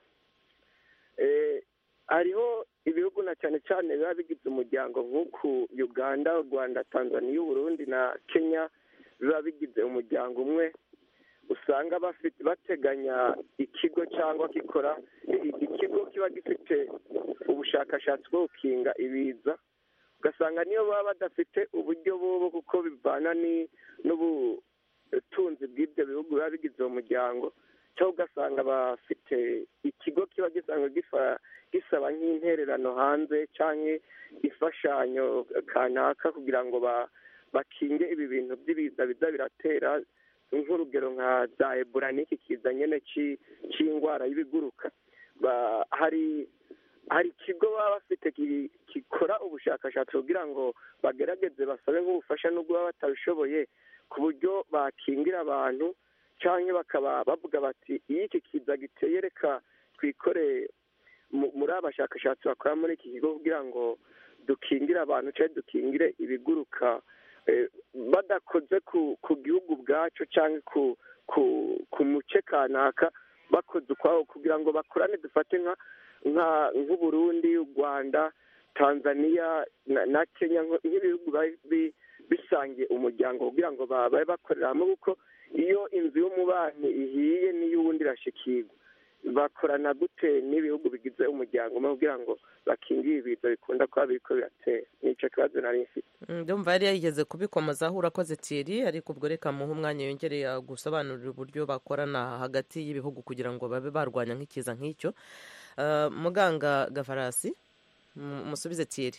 Eh, hariho ibihugu na cyane cyane biba bigize umuryango nk'uku Uganda, u Rwanda, Tanzania, u Burundi na Kenya biba bigize umuryango umwe, usanga bafite bateganya ikigo cyangwa gikora i- ikigo kiba gifite ubushakashatsi bwo gukinga ibiza, ugasanga niyo baba badafite uburyo bobo kuko bivana ni n'ubutunzi bw'ibyo bihugu biba bigize uwo muryango, cyangwa ugasanga bafite ikigo kiba gisanga gifa- gisaba nk'intererano hanze cyangwa imfashanyo kanaka kugira ngo ba- bakinge ibi bintu by'ibiza biza biratera, nk'urugero nka za Ebola n'iki kiza nyine ci- c'indwara y'ibiguruka. Ba- hari hari ikigo baba bafite ki- gikora ubushakashatsi kugira ngo bagerageze basabe nk'ubufasha n'ubwo baba batabishoboye, ku buryo bakingira abantu cyangwa bakaba bavuga bati iyo iki kiza giteye reka twikore mu- muri abashakashatsi bakora muri iki kigo kugira ngo dukingire abantu cyangwa dukingire ibiguruka, eh, badakoze ku ku gihugu bwacu cyangwa ku ku ku muce kanaka, bakoze ukwabo kugira ngo bakorane, dufate nka nka nk'uburundi, u Rwanda, Tanzania na, na Kenya, nko- nk'ibihugu bari bi- bisangiye umuryango kugira ngo ba- babe bakorera hamwe, kuko iyo inzu y'umubanyi ihiye n'iy'uwundi irashikirwa. Bakorana gute n'ibihugu bigize umuryango umwe kugira ngo bakingire ibiza bikunda kuba biriko biratera? Nicyo kibazo nari mfite. Mm, ndumva yari yigeze kubikomozaho. Urakoze Thierry, ariko ubwo reka muhe umwanya yongereye gusobanurira uburyo bakorana hagati y'ibihugu kugira ngo babe barwanya nk'ikiza nk'icyo. Uh, muganga Gafarasi, mu- musubize Thierry.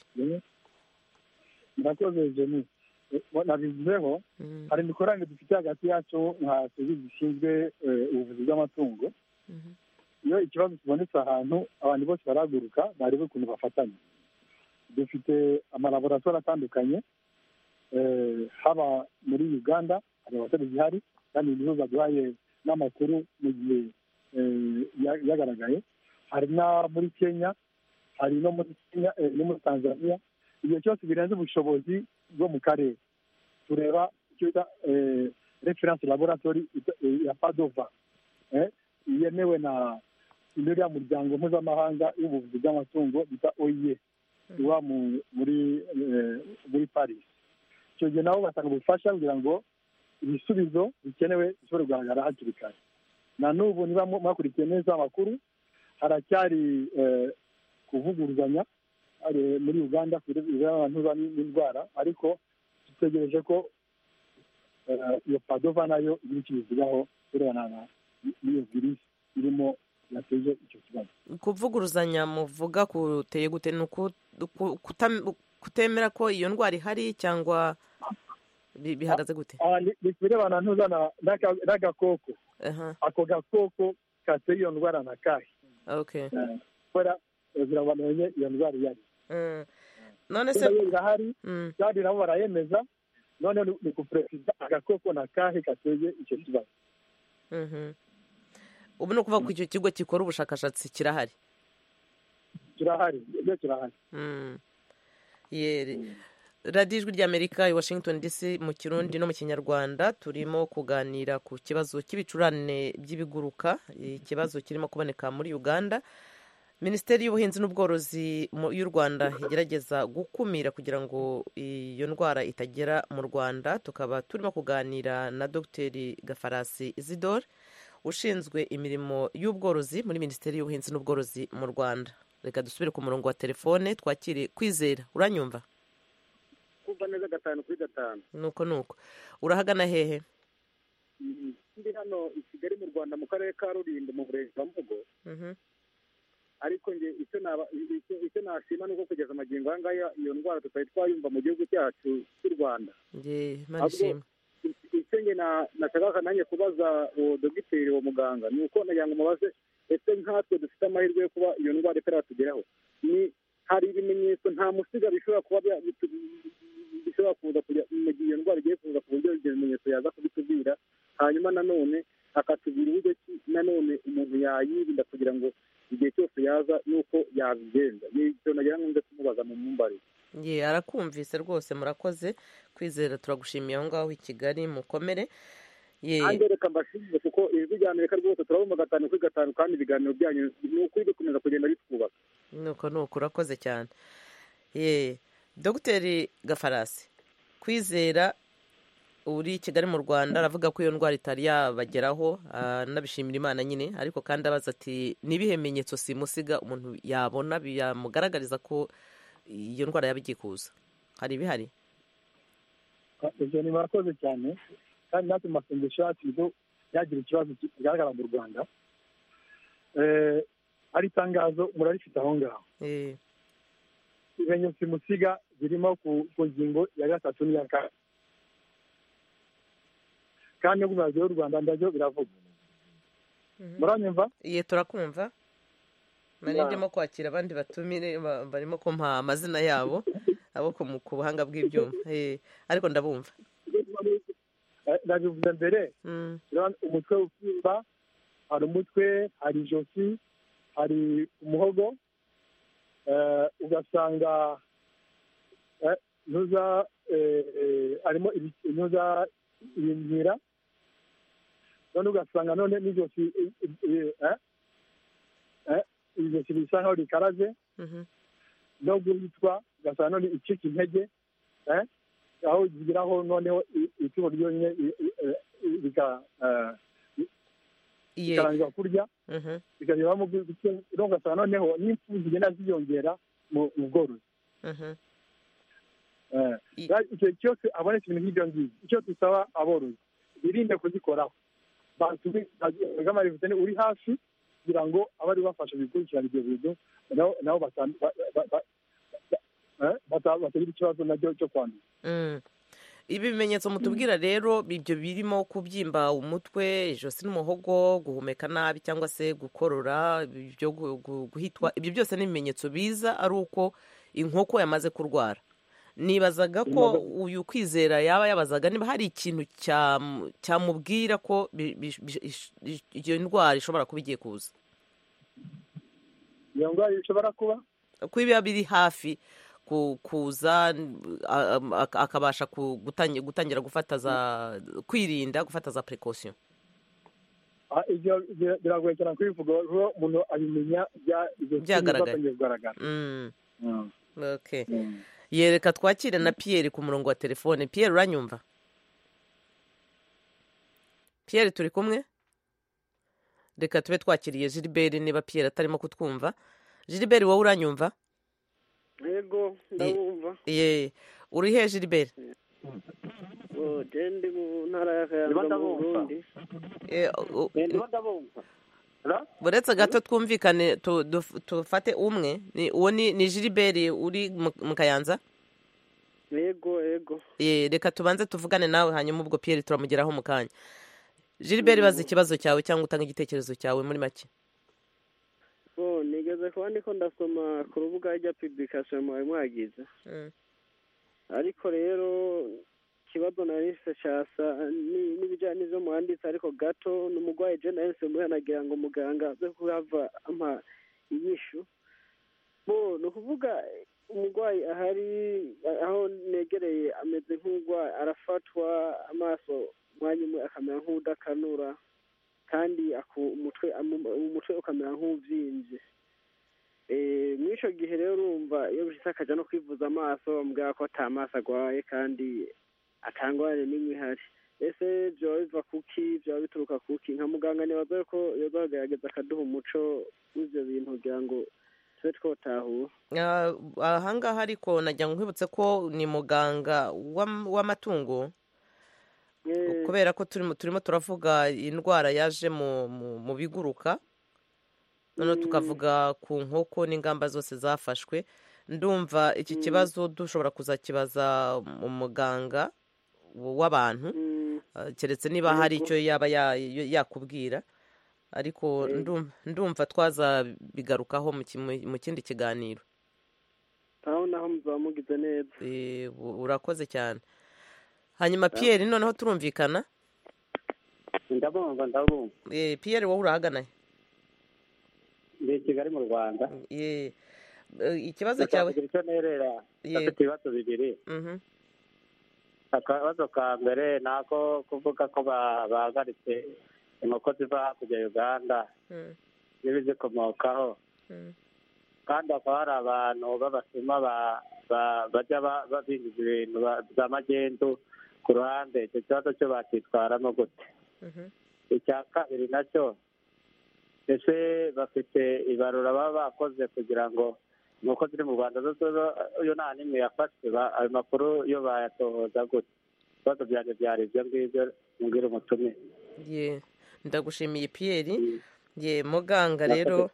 murakoze Jenny. Eh, nabivuzeho Mm, hari imikoranire dufite hagati yacu nka serivisi zishinzwe eh, ubuvuzi bw'amatungo. mhm, Iyo ikibazo kibonetse ahantu abantu bose barahaguruka barebe ukuntu bafatanya. Dufite amalaboratoire atandukanye, eh, haba muri Uganda hari abatari zihari kandi nizo zaduhaye n'amakuru mu gihe eh, ya- yagaragaye. Hari na muri Kenya, hari no muri Kenya eh, no muri Tanzania. Igihe cyose birenze ubushobozi bwo mu karere tureba icyo bita eh, reference laboratory ita- eh, ya Padova, eh, yemewe na uriya muryango mpuzamahanga w'ubuvuzi bw'amatungo bita O I E uba mu- muri eh, muri Paris. Icyo gihe nabo batanga ubufasha kugira ngo ibisubizo bikenewe bishobore kugaragara hakiri kare. Na n'ubu niba mu- mwakurikiye neza amakuru, haracyari eh, kuvuguruzanya eh, muri Uganda ku birebana n'abantu n'indwara, ariko dutegereje ko eh, iyo Padova nayo igira icyo ibivugaho birebana na- n'iyo virusi irimo yateje icyo kibazo. kuvuguruzanya muvuga kuteye gute? Ni uku- ku- kutam- kutemera ko iyo ndwara ihari cyangwa bi- bihagaze gute? Ah, ni ni birebana n'uzana n'aka- n'agakoko. Aha, Ako gakoko kateye iyo ndwara na kahe okay. Eh, kubera kugira ngo bamenye iyo ndwara iyo ari. Mm. None se Iyo irahari mm, kandi nabo barayemeza, none ni- ni kuperezida agakoko na kahe kateye icyo kibazo. mhm. ubu ni ukuvuga ko icyo kigo gikora ubushakashatsi kirahari. Kirahari, iyo kirahari. Mm. Yere. radiyo ijwi ry'Amerika i Washington D C mu kirundi no mu kinyarwanda turimo kuganira ku kibazo cy'ibicurane by'ibiguruka, ikibazo kirimo kuboneka muri Uganda. minisiteri y'ubuhinzi n'ubworozi y'u rwanda igerageza gukumira kugira ngo iyo ndwara itagera mu rwanda. tukaba turimo kuganira na dogiteri Gafarasi Isidore ushinzwe imirimo y'ubworozi muri minisiteri y'ubuhinzi n'ubworozi mu rwanda. reka dusubire ku murongo wa telefone twakire Kwizera. uranyumva? kumva neza gatanu kuri gatanu. nuko nuko urahagana hehe? ndi hano i Kigali mu Rwanda mu karere ka Rulindo mu murenge wa Mbogo. ariko nge icyo naba icyo nashima nuko kugeza amagingo aya ngaya iyo ndwara tutari twayumva mu gihugu cyacu cy'u Rwanda. nge manishima icyo nge nashakaga nanjye kubaza uwo dogiteri uwo muganga ni uko nagira ngo mubaze ese nkatwe dufite amahirwe yo kuba iyo ndwara itaratugeraho, ni hari ibimenyetso nta musiga bishobora kuba bishobora kuza kujya mu gihe iyo ndwara igiye kuza ku buryo ibyo bimenyetso yaza kubitubwira, hanyuma nanone akatubwira uburyo ki nanone umuntu yayirinda kugira ngo igihe cyose yaza nuko yabigenza. nicyo nagira ngo nze kumubaza mu mwumbarire. ye arakumvise rwose. murakoze Kwizera, turagushimiye aho ngaho i Kigali, mukomere. nanjye reka mbashimire kuko ijwi rya Amerika rwose turabumva gatanu kuri gatanu kandi ibiganiro byanyu ni ukuri bikomeza kugenda bitwubaka. nuko nuko urakoze cyane. ye dogiteri Gafarasi, Kwizera uri i Kigali mu Rwanda aravuga ko iyo ndwara itari yabageraho, anabishimira Imana nyine, ariko kandi abaza ati n'ibihe bimenyetso simusiga umuntu yabona byamugaragariza ko iyo ndwara yaba igiye kuza, hari ibihari? ibyo ni murakoze cyane kandi natwe mu masengesho yacu nibwo yagira ikibazo kigaragara mu Rwanda. ari itangazo murarifite aho ngaho. ibimenyetso simusiga birimo ku ngingo ya gatatu n'iya kane kandi no ku radiyo y'u Rwanda ndabyo biravuga. muranyumva? iye turakumva. nari ndimo kwakira abandi batumire barimo kumpa amazina yabo abo ku buhanga bw'ibyuma, ariko ndabumva. nabivuze mbere, umutwe usimba, hari umutwe, hari ijosi, hari umuhogo, ugasanga ntuza harimo ntuza ibimyira, none ugasanga none n'ijosi ijosi bisa nkaho rikaraze, no guhitwa ugasanga none icika intege, aho zigeraho noneho itungo ryonyine bikarangiza kurya, bikageramo ugasanga noneho n'impfu zigenda ziyongera mu bworozi. igihe cyose habonetse ibintu nk'ibyo ngibyo, icyo dusaba aborozi birinde kuzikoraho, batumiza uri hafi kugira ngo abe ari bafasha gukurikirana ibyo bintu, nabo batagira ikibazo nacyo cyo kwandura. ibi bimenyetso mutubwira rero, ibyo birimo kubyimba umutwe, ijosi n'umuhogo, guhumeka nabi cyangwa se gukorora, ibyo guhitwa, ibyo byose ni ibimenyetso biza ari uko inkoko yamaze kurwara. nibazaga ko uyu Kwizera yaba yabazaga niba hari ikintu cyamubwira ko iyo ndwara ishobora kuba igiye kuza. iyo ndwara ishobora kuba ko biba biri hafi kuza, akabasha gutangira gufata za kwirinda, gufata za precaution. ibyo biragoye cyane kubivuga, umuntu abimenya byagaragara. okay. yereka twakire na Pierre ku murongo wa telefone. Pierre, uranyumva? Pierre, turi kumwe? reka tube twakiriye Gilbert niba Pierre atarimo kutwumva. Gilbert, wowe uranyumva? yego ndabumva. ye uri he Gilbert? oh ndi mu ntara ya Kayanza mu Burundi. buretse gato twumvikane tufate umwe. uwo ni Gilbert uri mu Kayanza? yego yego. reka tubanze tuvugane nawe, hanyuma ubwo Pierre turamugeraho mu kanya. Gilbert, baza ikibazo cyawe cyangwa utanga igitekerezo cyawe muri make. oh nigeze kuba ndiko ndasoma ku rubuga rya publication mwari mwagize, ariko rero ikibazo narifise cyasa n'ibijyanye n'ivyo mwanditse, ariko gato n'umugwayi je nahise muhanagira ngo muganga aze kuhava ampa inyishu. bo ni ukuvuga umugwayi ahari aho negereye ameze nk'ugwayi, arafatwa amaso umwanya umwe akamera nk'udakanura, kandi umutwe umutwe ukamera nk'uvyimbye. muri icyo gihe rero urumva iyo bishyitse akajya no kwivuza amaso bamubwira ko ata maso arwaye kandi atangware n'imwe ihari. ese byaba biva kuki byaba bituruka kuki nka muganga nibaza ko yazagerageza akaduha umuco w'ibyo bintu kugira ngo tube twotahura. ahangaha ariko najya nkwibutse ko ni muganga w'amatungo kubera ko turimo turavuga indwara yaje mu biguruka noneho tukavuga ku nkoko n'ingamba zose zafashwe. ndumva iki kibazo dushobora kuzakibaza umuganga w'abantu keretse niba hari icyo yaba yakubwira ariko ndumva twaza bigarukaho mu kindi kiganiro. aho naho muzaba mugize neza. urakoze cyane. hanyuma Pierre noneho turumvikana. ndabumva ndabumva. Pierre wowe urahagana ndi Kigali mu Rwanda. ikibazo cyawe icyo nerera afite ibibazo bibiri. akabazo ka mbere ni ako kuvuga ko bahagaritse inkoko ziva hakurya ya Uganda n'ibizikomokaho kandi hakaba hari abantu b'abasima bajya babinjiza ibintu bya magendu ku ruhande. icyo kibazo cyo bakitwaramo gute? icya kabiri nacyo ese bafite ibarura baba bakoze kugira ngo inkoko ziri mu Rwanda iyo nta n'imwe yafashwe ayo makuru yo bayatohoza gute? ibibazo byanjye byari ibyo ngibyo mbwira umutumire. ndagushimiye Pierre. ye muganga rero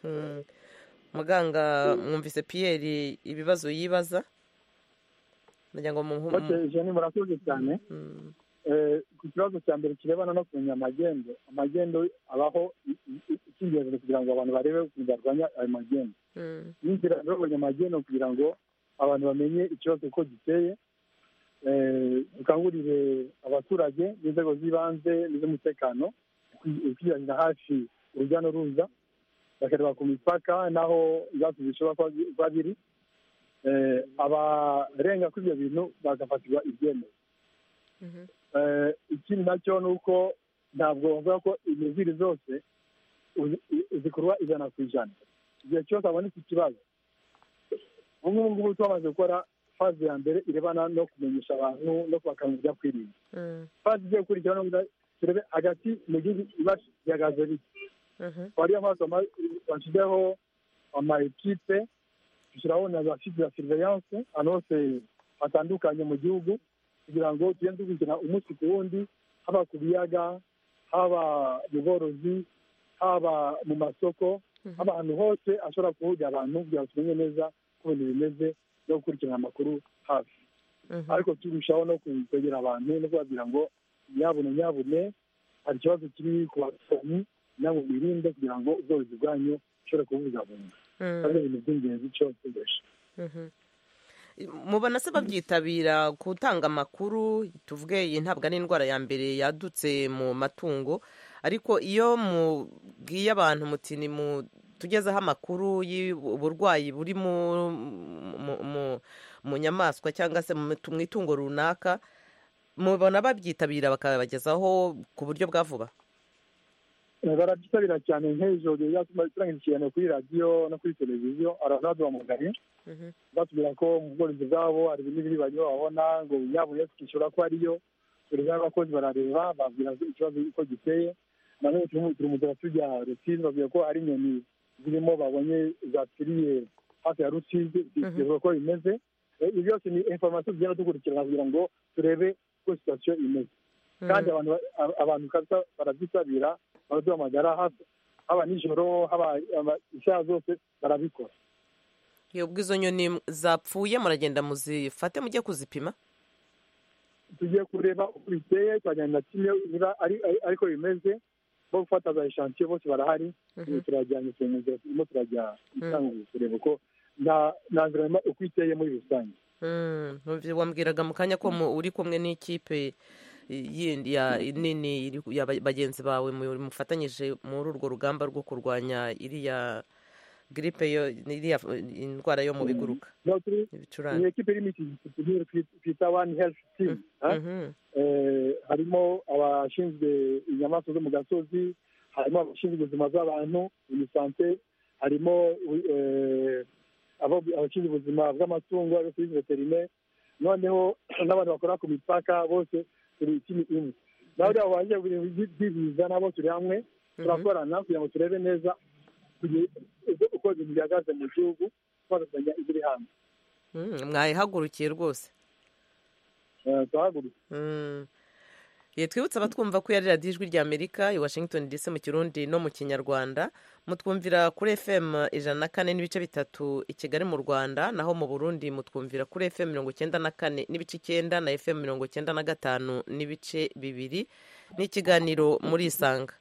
muganga mwumvise Pierre ibibazo yibaza ndagira ngo murakoze cyane. ku kibazo cya mbere kirebana no kumenya amagendo amagendo abaho icy'ingenzi kugira ngo abantu barebe ukuntu barwanya ayo magendo. n'inzira zo kurwanya amagendo kugira ngo abantu bamenye ikibazo uko giteye. dukangurire abaturage n'inzego z'ibanze n'iz'umutekano kwirinda hafi urujya n'uruza bakareba ku mipaka n'aho ibibazo bishobora kuba biri. abarenga kuri ibyo bintu bagafatirwa ibyemezo. ikindi nacyo ni uko ntabwo bavuga ko imiziri zose zikorwa ijana ku ijana. igihe cyose habonetse ikibazo ubu ngubu twamaze gukora faze ya mbere irebana no kumenyesha abantu no kubakangurira kwirinda. faze igiye gukurikiraho no turebe hagati mu gihugu bihagaze bike. hariyo amaso bashyizeho ama ekipe dushyiraho na za site ya surveillance ahantu hose hatandukanye mu gihugu kugira ngo tugende dukurikirana umunsi ku wundi haba ku biyaga haba mu borozi haba mu masoko haba ahantu hose ashobora kuhurira abantu kugira ngo tumenye neza ko ibintu bimeze no gukurikirana amakuru hafi. ariko turushaho no kwegera abantu no kubabwira ngo nyabune nyabune hari ikibazo kiri ku baturanyi nabo birinde kugira ngo ubworozi bwanyu bushobore kubungabunga. kandi ibintu by'ingenzi cyo tugesha. mubona se babyitabira gutanga amakuru? tuvuge iyi ntabwo ari indwara ya mbere yadutse mu matungo ariko iyo mubwiye abantu muti ni mu tugezeho amakuru y'uburwayi buri mu nyamaswa cyangwa se mu itungo runaka mubona babyitabira bakabagezaho ku buryo bwa vuba? barabyitabira cyane nk'ejo turangije ikiganiro kuri radiyo no kuri televiziyo abantu baduhamagaye batubwira ko mu bworozi bwabo hari ibintu biri banywa babona ngo nyabune twishura ko ariyo turi n'abakozi barareba babwira ikibazo uko giteye. nanone turi mu nzira tujya Rusizi babwira ko ari inyoni zirimo babonye zapfiriye hafi ya Rusizi bivuga ko bimeze. ibi byose ni information tugenda dukurikirana kugira ngo turebe uko situation imeze. kandi abantu abantu kabisa barabyitabira baraduhamagara hafi haba nijoro haba isaha zose barabikora. ubwo izo nyoni zapfuye muragenda muzifate mujye kuzipima? tugiye kureba uko biteye twajyana na kimwe niba ariko bimeze bo gufata za echantiyo bose barahari. turajyanye turimo turajya kureba uko na environnement uko iteye muri rusange. wambwiraga mu kanya ko uri kumwe n'ikipe yindi nini ya bagenzi bawe mufatanyije muri urwo rugamba rwo kurwanya iriya gripe yo iriya indwara yo mu biguruka. ni ekipe y'imiti twita one health team. harimo abashinzwe inyamaswa zo mu gasozi harimo abashinzwe ubuzima bw'abantu iyi sante harimo abashinzwe ubuzima bw'amatungo abashinzwe veterineri noneho n'abantu bakora ku mipaka bose turi ikindi imwe naho rero baje bibiza nabo turi hamwe turakorana kugira ngo turebe neza uko ibintu bihagaze mu gihugu twazanya ibiri hamwe mwayihagurukiye rwose twahagurukiye twibutse abatwumva ko yari radiyo ijwi rya amerika i washington dc mu kirundi no mu kinyarwanda mutwumvira kuri fm ijana na kane n'ibice bitatu i kigali mu rwanda naho mu burundi mutwumvira kuri fm mirongo icyenda na kane n'ibice icyenda na fm mirongo icyenda na gatanu n'ibice bibiri n'ikiganiro muri isanga.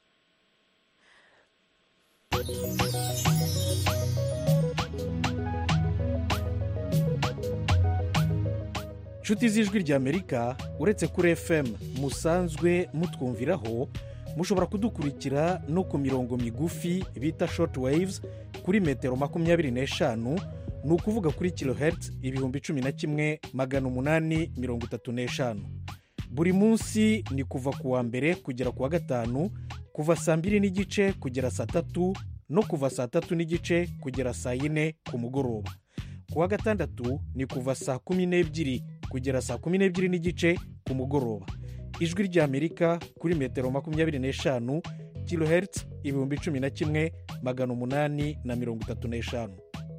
inshuti z'ijwi ry'amerika uretse kuri fm musanzwe mutwumviraho mushobora kudukurikira no ku mirongo migufi bita short waves kuri metero makumyabiri n'eshanu ni ukuvuga kuri kilohertz ibihumbi cumi na kimwe magana umunani mirongo itatu n'eshanu. buri munsi ni kuva ku wa mbere kugera ku wa gatanu kuva saa mbiri n'igice kugera saa tatu no kuva saa tatu n'igice kugera saa yine ku mugoroba. ku wa gatandatu ni kuva saa kumi n'ebyiri kugera saa kumi n'ebyiri n'igice ku mugoroba. ijwi ry'amerika kuri metero makumyabiri n'eshanu kilohertz ibihumbi cumi na kimwe magana umunani na mirongo itatu n'eshanu.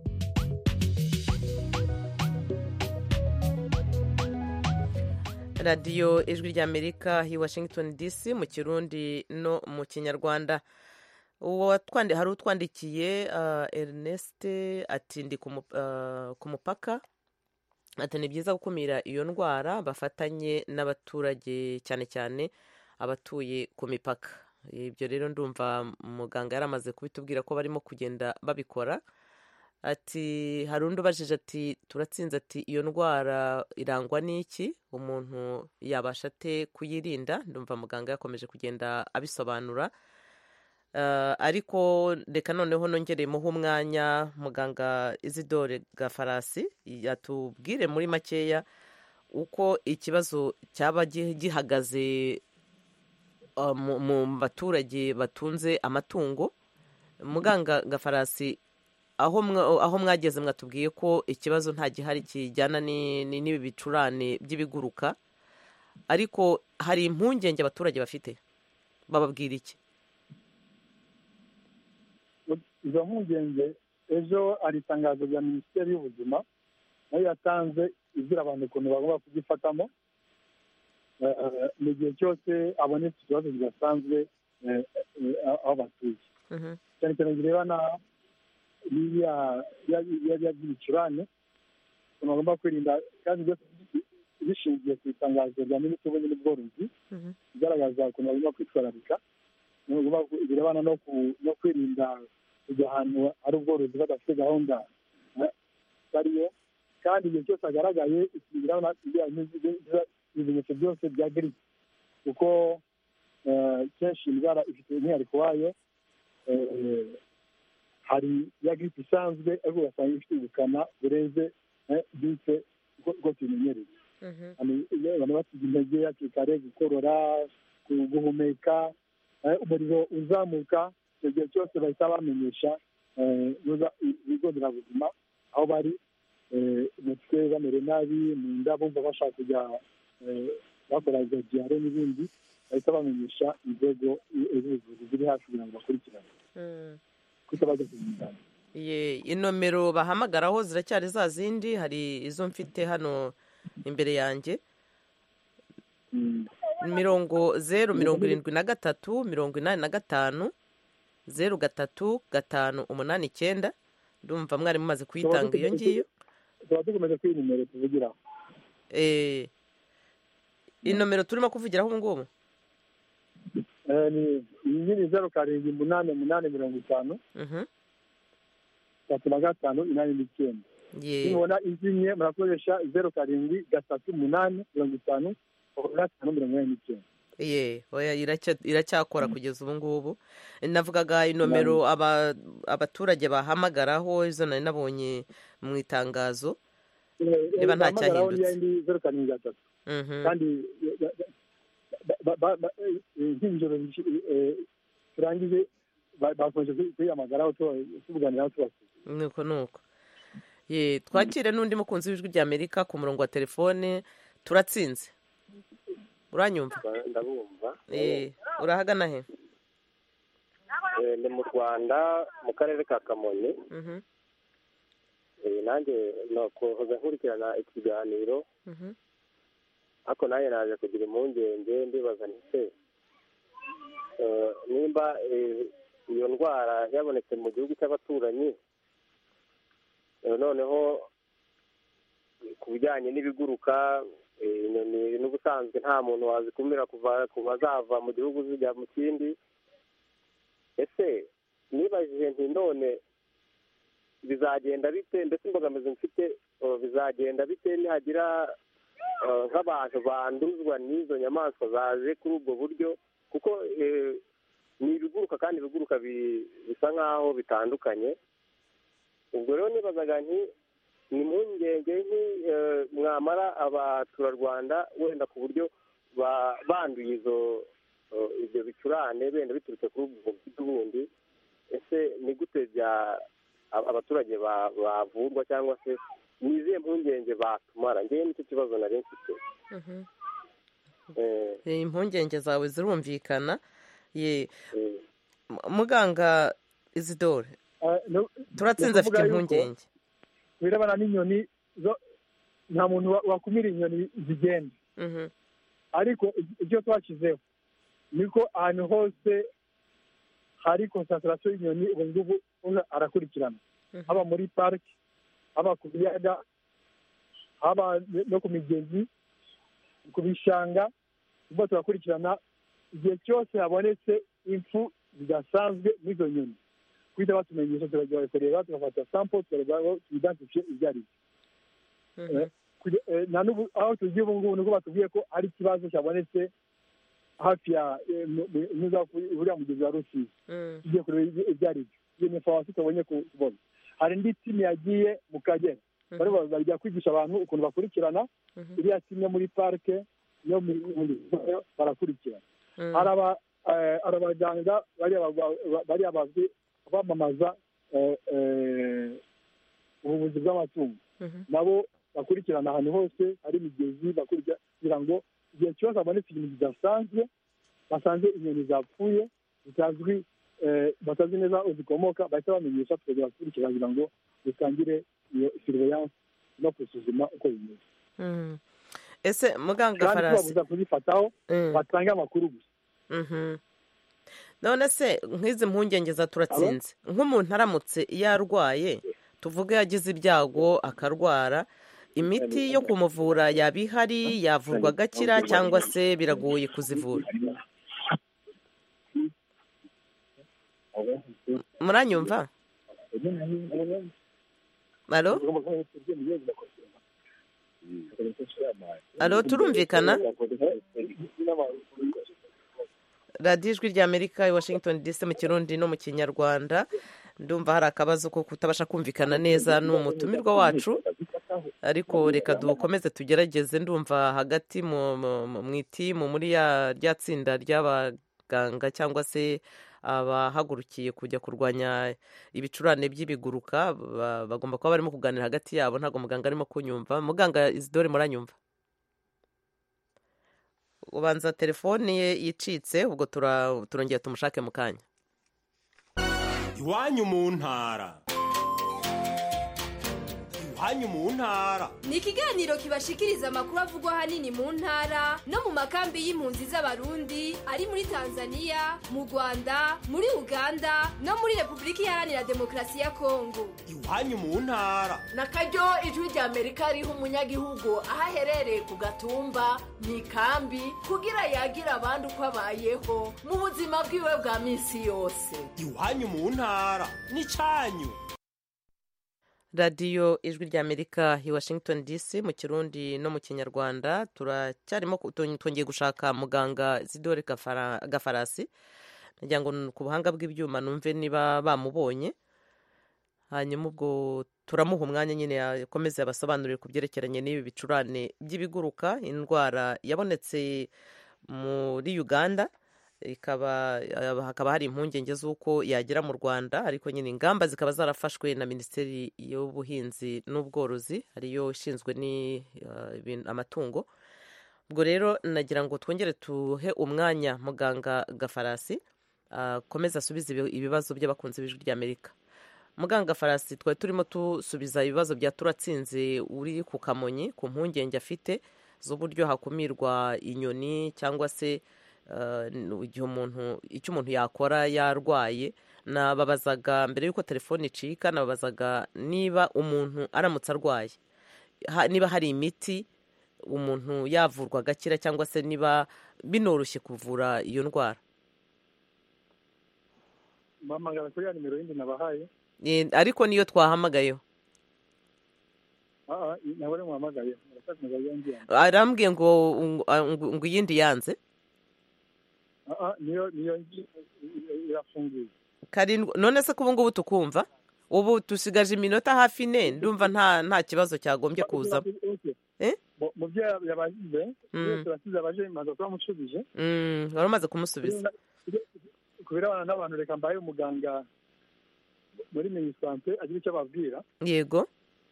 radiyo ijwi ry'amerika i washington dc mu kirundi no mu kinyarwanda. hari utwandikiye Ernest ati ndi ku mupaka ati ni byiza gukumira iyo ndwara bafatanye n'abaturage cyane cyane abatuye ku mipaka. ibyo rero ndumva muganga yari amaze kubitubwira ko barimo kugenda babikora. ati hari undi ubajije ati turatsinze ati iyo ndwara irangwa n'iki umuntu yabasha ate kuyirinda. ndumva muganga yakomeje kugenda abisobanura ariko reka noneho nongereyeho umwanya muganga Isidore Gafarasi yatubwire muri makeya uko ikibazo cyaba gihagaze mu baturage batunze amatungo. muganga Gafarasi aho mwageze mwatubwiye ko ikibazo nta gihari kijyana n'ibi bicurane by'ibiguruka ariko hari impungenge abaturage bafite bababwira iki? izo mpungenge ejo hari itangazo rya minisiteri y'ubuzima nayo yatanze ibwira abantu ukuntu bagomba kugifatamo mu gihe cyose abonetse ikibazo kidasanzwe aho batuye cyane cyane birebana biriya by'ibicurane ukuntu bagomba kwirinda kandi byose bishingiye ku itangazo rya minisitiri w'ubuhinzi n'ubworozi igaragaza ukuntu bagomba kwitwararika birebana no kwirinda kujya ahantu hari ubworozi badafite gahunda bariyo kandi igihe cyose hagaragaye ibimenyetso byose bya giripe kuko kenshi indwara ifite umwihariko wayo. hari ya giripe isanzwe ariko ugasanga ifite ubukana burenze giripe uko tubimenyereye. abantu basiga intege hakiri kare gukorora guhumeka umuriro uzamuka igihe cyose bahita bamenyesha ibigo nderabuzima aho bari umutwe bamere nabi mu nda bumva bashaka kujya bakora diyare n'ibindi bahita bamenyesha inzego z'ubuvuzi ziri hafi kugira ngo bakurikirane kuko bajya kuzigana. inomero bahamagaraho ziracyari za zindi hari izo mfite hano imbere yanjye mirongo zeru mirongo irindwi na gatatu mirongo inani na gatanu zeru gatatu gatanu umunani icyenda. ndumva mwari mumaze kuyitanga iyo ngiyo. tuba dukomeje kuri iyi nimero tuvugiraho. inomero turimo kuvugiraho ubu ngubu ni zeru karindwi umunani umunani mirongo itanu gatatu na gatanu inani n'icyenda. nimubona izimye murakoresha zeru karindwi gatatu umunani mirongo itanu gatanu mirongo inani n'icyenda. ye iracyakora kugeza ubu ngubu. navugaga inomero abaturage bahamagaraho izo nari nabonye mu itangazo niba nta cyahindutse. zeru karindwi gatatu kandi nk'ijoro turangije bakomeje kwiyamagaraho tuvuganiraho tubasubiza nuko nuko ye twakire n'undi mukunzi w'ijwi rya Amerika ku murongo wa telefone turatsinze uranyumva ndabumva eh urahagana he eh ni mu Rwanda mu karere ka Kamonyi mhm eh nanjye no kohoza nkurikirana ikiganiro mhm ako naye naje kugira impungenge ndibaza nti eh nimba iyo ndwara yabonetse mu gihugu cy'abaturanyi noneho ku bijyanye n'ibiguruka inyoni n'ubusanzwe nta muntu wazikumira kuva kuva zava mu gihugu zijya mu kindi ese nibajije nti none bizagenda bite ndetse imbogamizi mfite bizagenda bite nihagira nk'abantu banduzwa n'izo nyamaswa zaje kuri ubwo buryo kuko ni ibiguruka kandi ibiguruka bisa nk'aho bitandukanye ubwo rero nibazaga nti ni impungenge mwamara abaturarwanda wenda ku buryo banduye izo ibyo bicurane benda biturutse kuri ubwo bundi ese ni gute abaturage bavurwa cyangwa se ni izihe mpungenge batumara ngewe nicyo kibazo nari mfite impungenge zawe zirumvikana ye muganga Isidore turatsinze afite impungenge birebana n'inyoni nta muntu wakumira inyoni zigenda ariko ibyo twashyizeho niko ahantu hose hari konsantarasiyo y'inyoni ubu ngubu arakurikirana haba muri pariki haba ku biyaga haba no ku migezi ku bishanga ubwo turakurikirana igihe cyose habonetse impfu zidasanzwe n'izo nyoni kuhita batumenyesha turajya kureba tugafata sampo tukareba aho tuyidantifiye ibyo ari byo aho tugiye ubu ngubu nubwo batubwiye ko hari ikibazo cyabonetse hafi ya uriya mugezi wa rusizi tugiye kureba ibyo ari byo iyo ni informasiyo tubonye kubona hari indi timu yagiye mu Kagera bajya kwigisha abantu ukuntu bakurikirana iriya timu yo muri parike yo barakurikirana hari abaganga bariya bamamaza ubuvuzi bw'amatungo nabo bakurikirana ahantu hose hari imigezi bakurikira kugira ngo igihe cyose habonetse ibintu bidasanzwe basanze inyoni zapfuye zitazwi batazi neza aho zikomoka bahita bamenyesha tukajya bakurikira kugira ngo dutangire iyo surveillance no gusuzuma uko bimeze ese muganga Farasi kandi tubabuza kuzifataho batange amakuru gusa none se nk'izi mpungenge za turatsinze nk'umuntu aramutse iyo arwaye tuvuge yagize ibyago akarwara imiti yo kumuvura yaba ihari yavurwa agakira cyangwa se biragoye kuzivura muranyumva alo alo turumvikana radiyo ijwi rya Amerika i Washington D C mu kirundi no mu kinyarwanda ndumva hari akabazo ko kutabasha kumvikana neza n'umutumirwa wacu ariko reka dukomeze tugerageze ndumva hagati mu itimu muri rya tsinda ry'abaganga cyangwa se abahagurukiye kujya kurwanya ibicurane by'ibiguruka bagomba kuba barimo kuganira hagati yabo ntabwo muganga arimo kunyumva muganga Isidore muranyumva ubanza telefone ye yicitse ubwo turongera tumushake mu kanya iwanyu mu ntara iwanyu mu ntara ni ikiganiro kibashikiriza amakuru avugwa ahanini mu ntara no mu makambi y'impunzi z'abarundi ari muri Tanzania mu Rwanda muri Uganda no muri Repubulika Iharanira Demokarasi ya Kongo iwanyu mu ntara nakaryo ijwi rya Amerika riha umunyagihugu aho aherereye ku gatumba mu ikambi kugira yagira abandi uko abayeho mu buzima bwiwe bwa minsi yose iwanyu mu ntara n'icyanyu radiyo ijwi rya Amerika i Washington D C mu kirundi no mu kinyarwanda turacyarimo twongeye gushaka muganga Isidore Gafarasi nagira ngo ku buhanga bw'ibyuma numve niba bamubonye hanyuma ubwo turamuha umwanya nyine yakomeze abasobanurire ku byerekeranye n'ibi bicurane by'ibiguruka indwara yabonetse muri Uganda ikaba hakaba hari impungenge z'uko yagera mu Rwanda, ariko nyine ingamba zikaba zarafashwe na Minisiteri y'Ubuhinzi n'Ubworozi ariyo ishinzwe ni uh, amatungo. Ubwo rero nagira ngo twongere tuhe umwanya muganga Gafarasi akomeza uh, asubiza ibibazo by'abakunzi b'Ijwi ry'Amerika. Muganga Gafarasi, twari turimo tusubiza ibibazo bya Turatsinze uri ku Kamonyi ku mpungenge afite z'uburyo hakumirwa inyoni cyangwa se igihe umuntu icyo umuntu yakora yarwaye. Nababazaga mbere y'uko telefone icika, nababazaga niba umuntu aramutse arwaye niba hari imiti umuntu yavurwa agakira cyangwa se niba binoroshye kuvura iyo ndwara. Mpamagara kuri ya nimero yindi nabahaye, ariko niyo twahamagayeho. Ah, nabone muhamagaye. Arambwiye ngo ngo iyindi yanze. Ah, niyo niyo irafungiye. Karindwi. None se kubu ngubu tukumva? Ubu tusigaje iminota hafi ne, ndumva nta nta kibazo cyagombye kuza. Eh? Mu byo yabagize, yose basize abaje maze twamushubije. Mm, waramaze kumusubiza. Kubirabana n'abantu reka mbaye umuganga muri Minisante agira icyo babwira. Yego.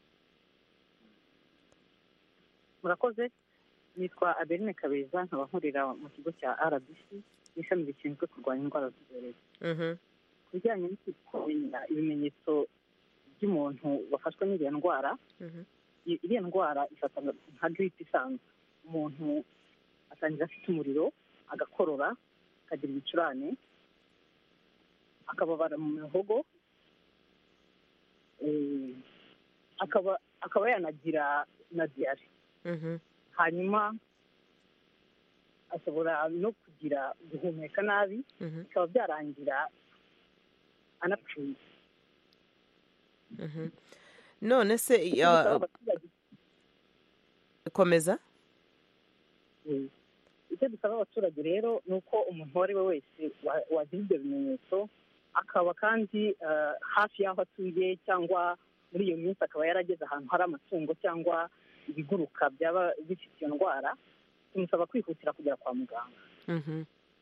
Murakoze. Nitwa Adeline Kabeza, nkaba nkorera mu kigo cya R B C n'ishami rishinzwe kurwanya indwara z'ibyorezo. Mhm. Kujyanye no kumenya ibimenyetso by'umuntu wafashwe n'iyo ndwara. Mhm. Iyo ndwara ifata nka grippe isanzwe. Umuntu atangira afite umuriro, agakorora, akagira ibicurane, akababara mu mihogo, eh akaba akaba yanagira na diare. Mhm. Hanyuma ashobora no kugira guhumeka nabi, bikaba byarangira anapfuye. Mhm. None se komeza. Icyo dusaba abaturage rero ni uko umuntu uwo ari we wese wagira ibyo bimenyetso akaba kandi hafi y'aho atuye cyangwa muri iyo minsi akaba yarageze ahantu hari amatungo cyangwa ibiguruka byaba bifite iyo ndwara, tumusaba kwihutira kugera kwa muganga. Mhm.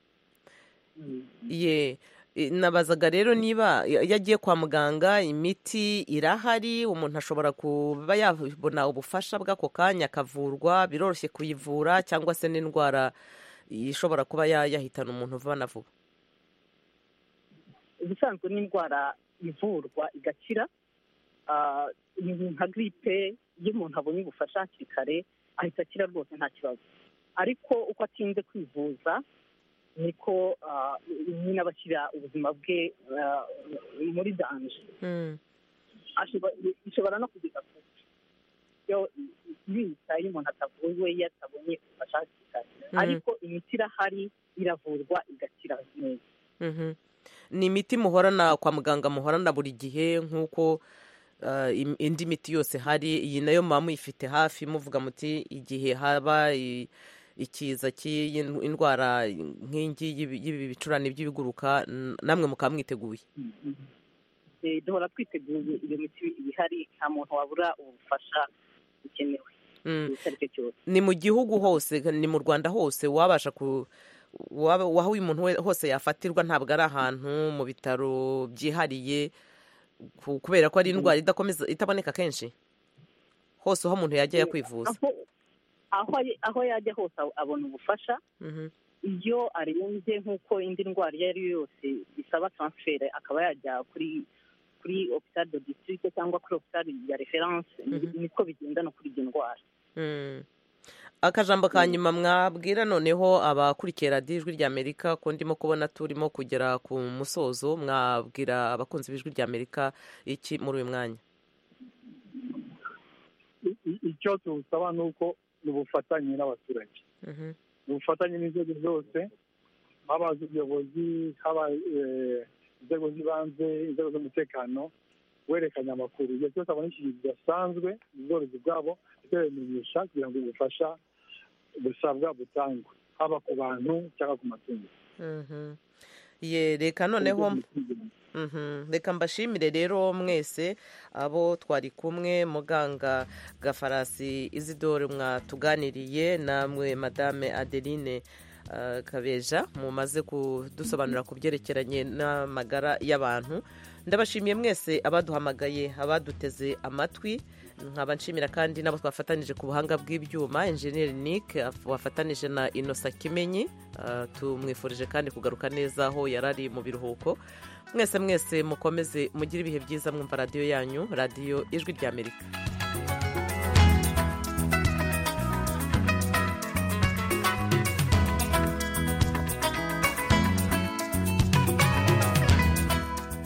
Ye nabazaga rero niba yagiye kwa muganga imiti irahari, umuntu ashobora kuba yabona ubufasha bw'ako kanya akavurwa, biroroshye kuyivura cyangwa se n'indwara ishobora kuba yahitana umuntu vuba na vuba. Ubusanzwe n'indwara ivurwa igakira, nka grippe iyo umuntu abonye ubufasha hakiri kare ahita akira rwose nta kibazo, ariko uko atinze kwivuza niko nyine abashyira ubuzima bwe muri danje. Ishobora no kugeza ku iyo iyo umuntu atavuwe iyo atabonye ubufasha hakiri kare, ariko imiti irahari, iravurwa igakira neza. Ni imiti muhorana kwa muganga, muhorana buri gihe nk'uko indi miti yose hari, iyi nayo muba muyifite hafi muvuga muti igihe haba ikiza cy'indwara nk'ingi y'ibi bicurane by'ibiguruka namwe mukaba mwiteguye? Duhora twiteguye, iyo miti ihari, nta muntu wabura ubufasha bukenewe. Ni mu gihugu hose, ni mu Rwanda hose wabasha ku waho uyu muntu hose yafatirwa, ntabwo ari ahantu mu bitaro byihariye kubera ko ari indwara idakomeza itaboneka kenshi? Hose aho umuntu yajya kwivuza, aho yajya hose abona ubufasha. Iyo arembye nk'uko indi ndwara iyo ari yo yose bisaba transfert, akaba yajya kuri kuri hôpital de district cyangwa kuri hôpital ya reference, niko bigenda no kuri iyo ndwara. Akajambo ka nyuma mwabwira noneho abakurikiye radiyo Ijwi ry'Amerika, ko ndimo kubona turimo kugera ku musozo, mwabwira abakunzi b'Ijwi ry'Amerika iki muri uyu mwanya? Icyo tusaba ni uko ubufatanye n'abaturage, ubufatanye n'inzego zose, haba iz'ubuyobozi, haba inzego z'ibanze, inzego z'umutekano, werekanya amakuru igihe cyose abona ikintu kidasanzwe ubworozi bwabo bimenyesha kugira ngo ubufasha busabwa butangwe, haba ku bantu cyangwa ku matungo. Ye reka noneho reka mbashimire rero mwese abo twari kumwe, muganga Gafarasi Isidore mwatuganiriye, namwe madame Adeline Kabeja mumaze kudusobanurira ku byerekeranye n'amagara y'abantu. Ndabashimiye mwese abaduhamagaye, abaduteze amatwi, nkaba nshimira kandi nabo twafatanije ku buhanga bw'ibyuma, Engineer Nick wafatanije na Innocent Kimenyi. Tumwifurije kandi kugaruka neza aho yarari mu biruhuko. Mwese mwese mukomeze mugire ibihe byiza, mwumva radiyo yanyu, radiyo Ijwi ry'Amerika.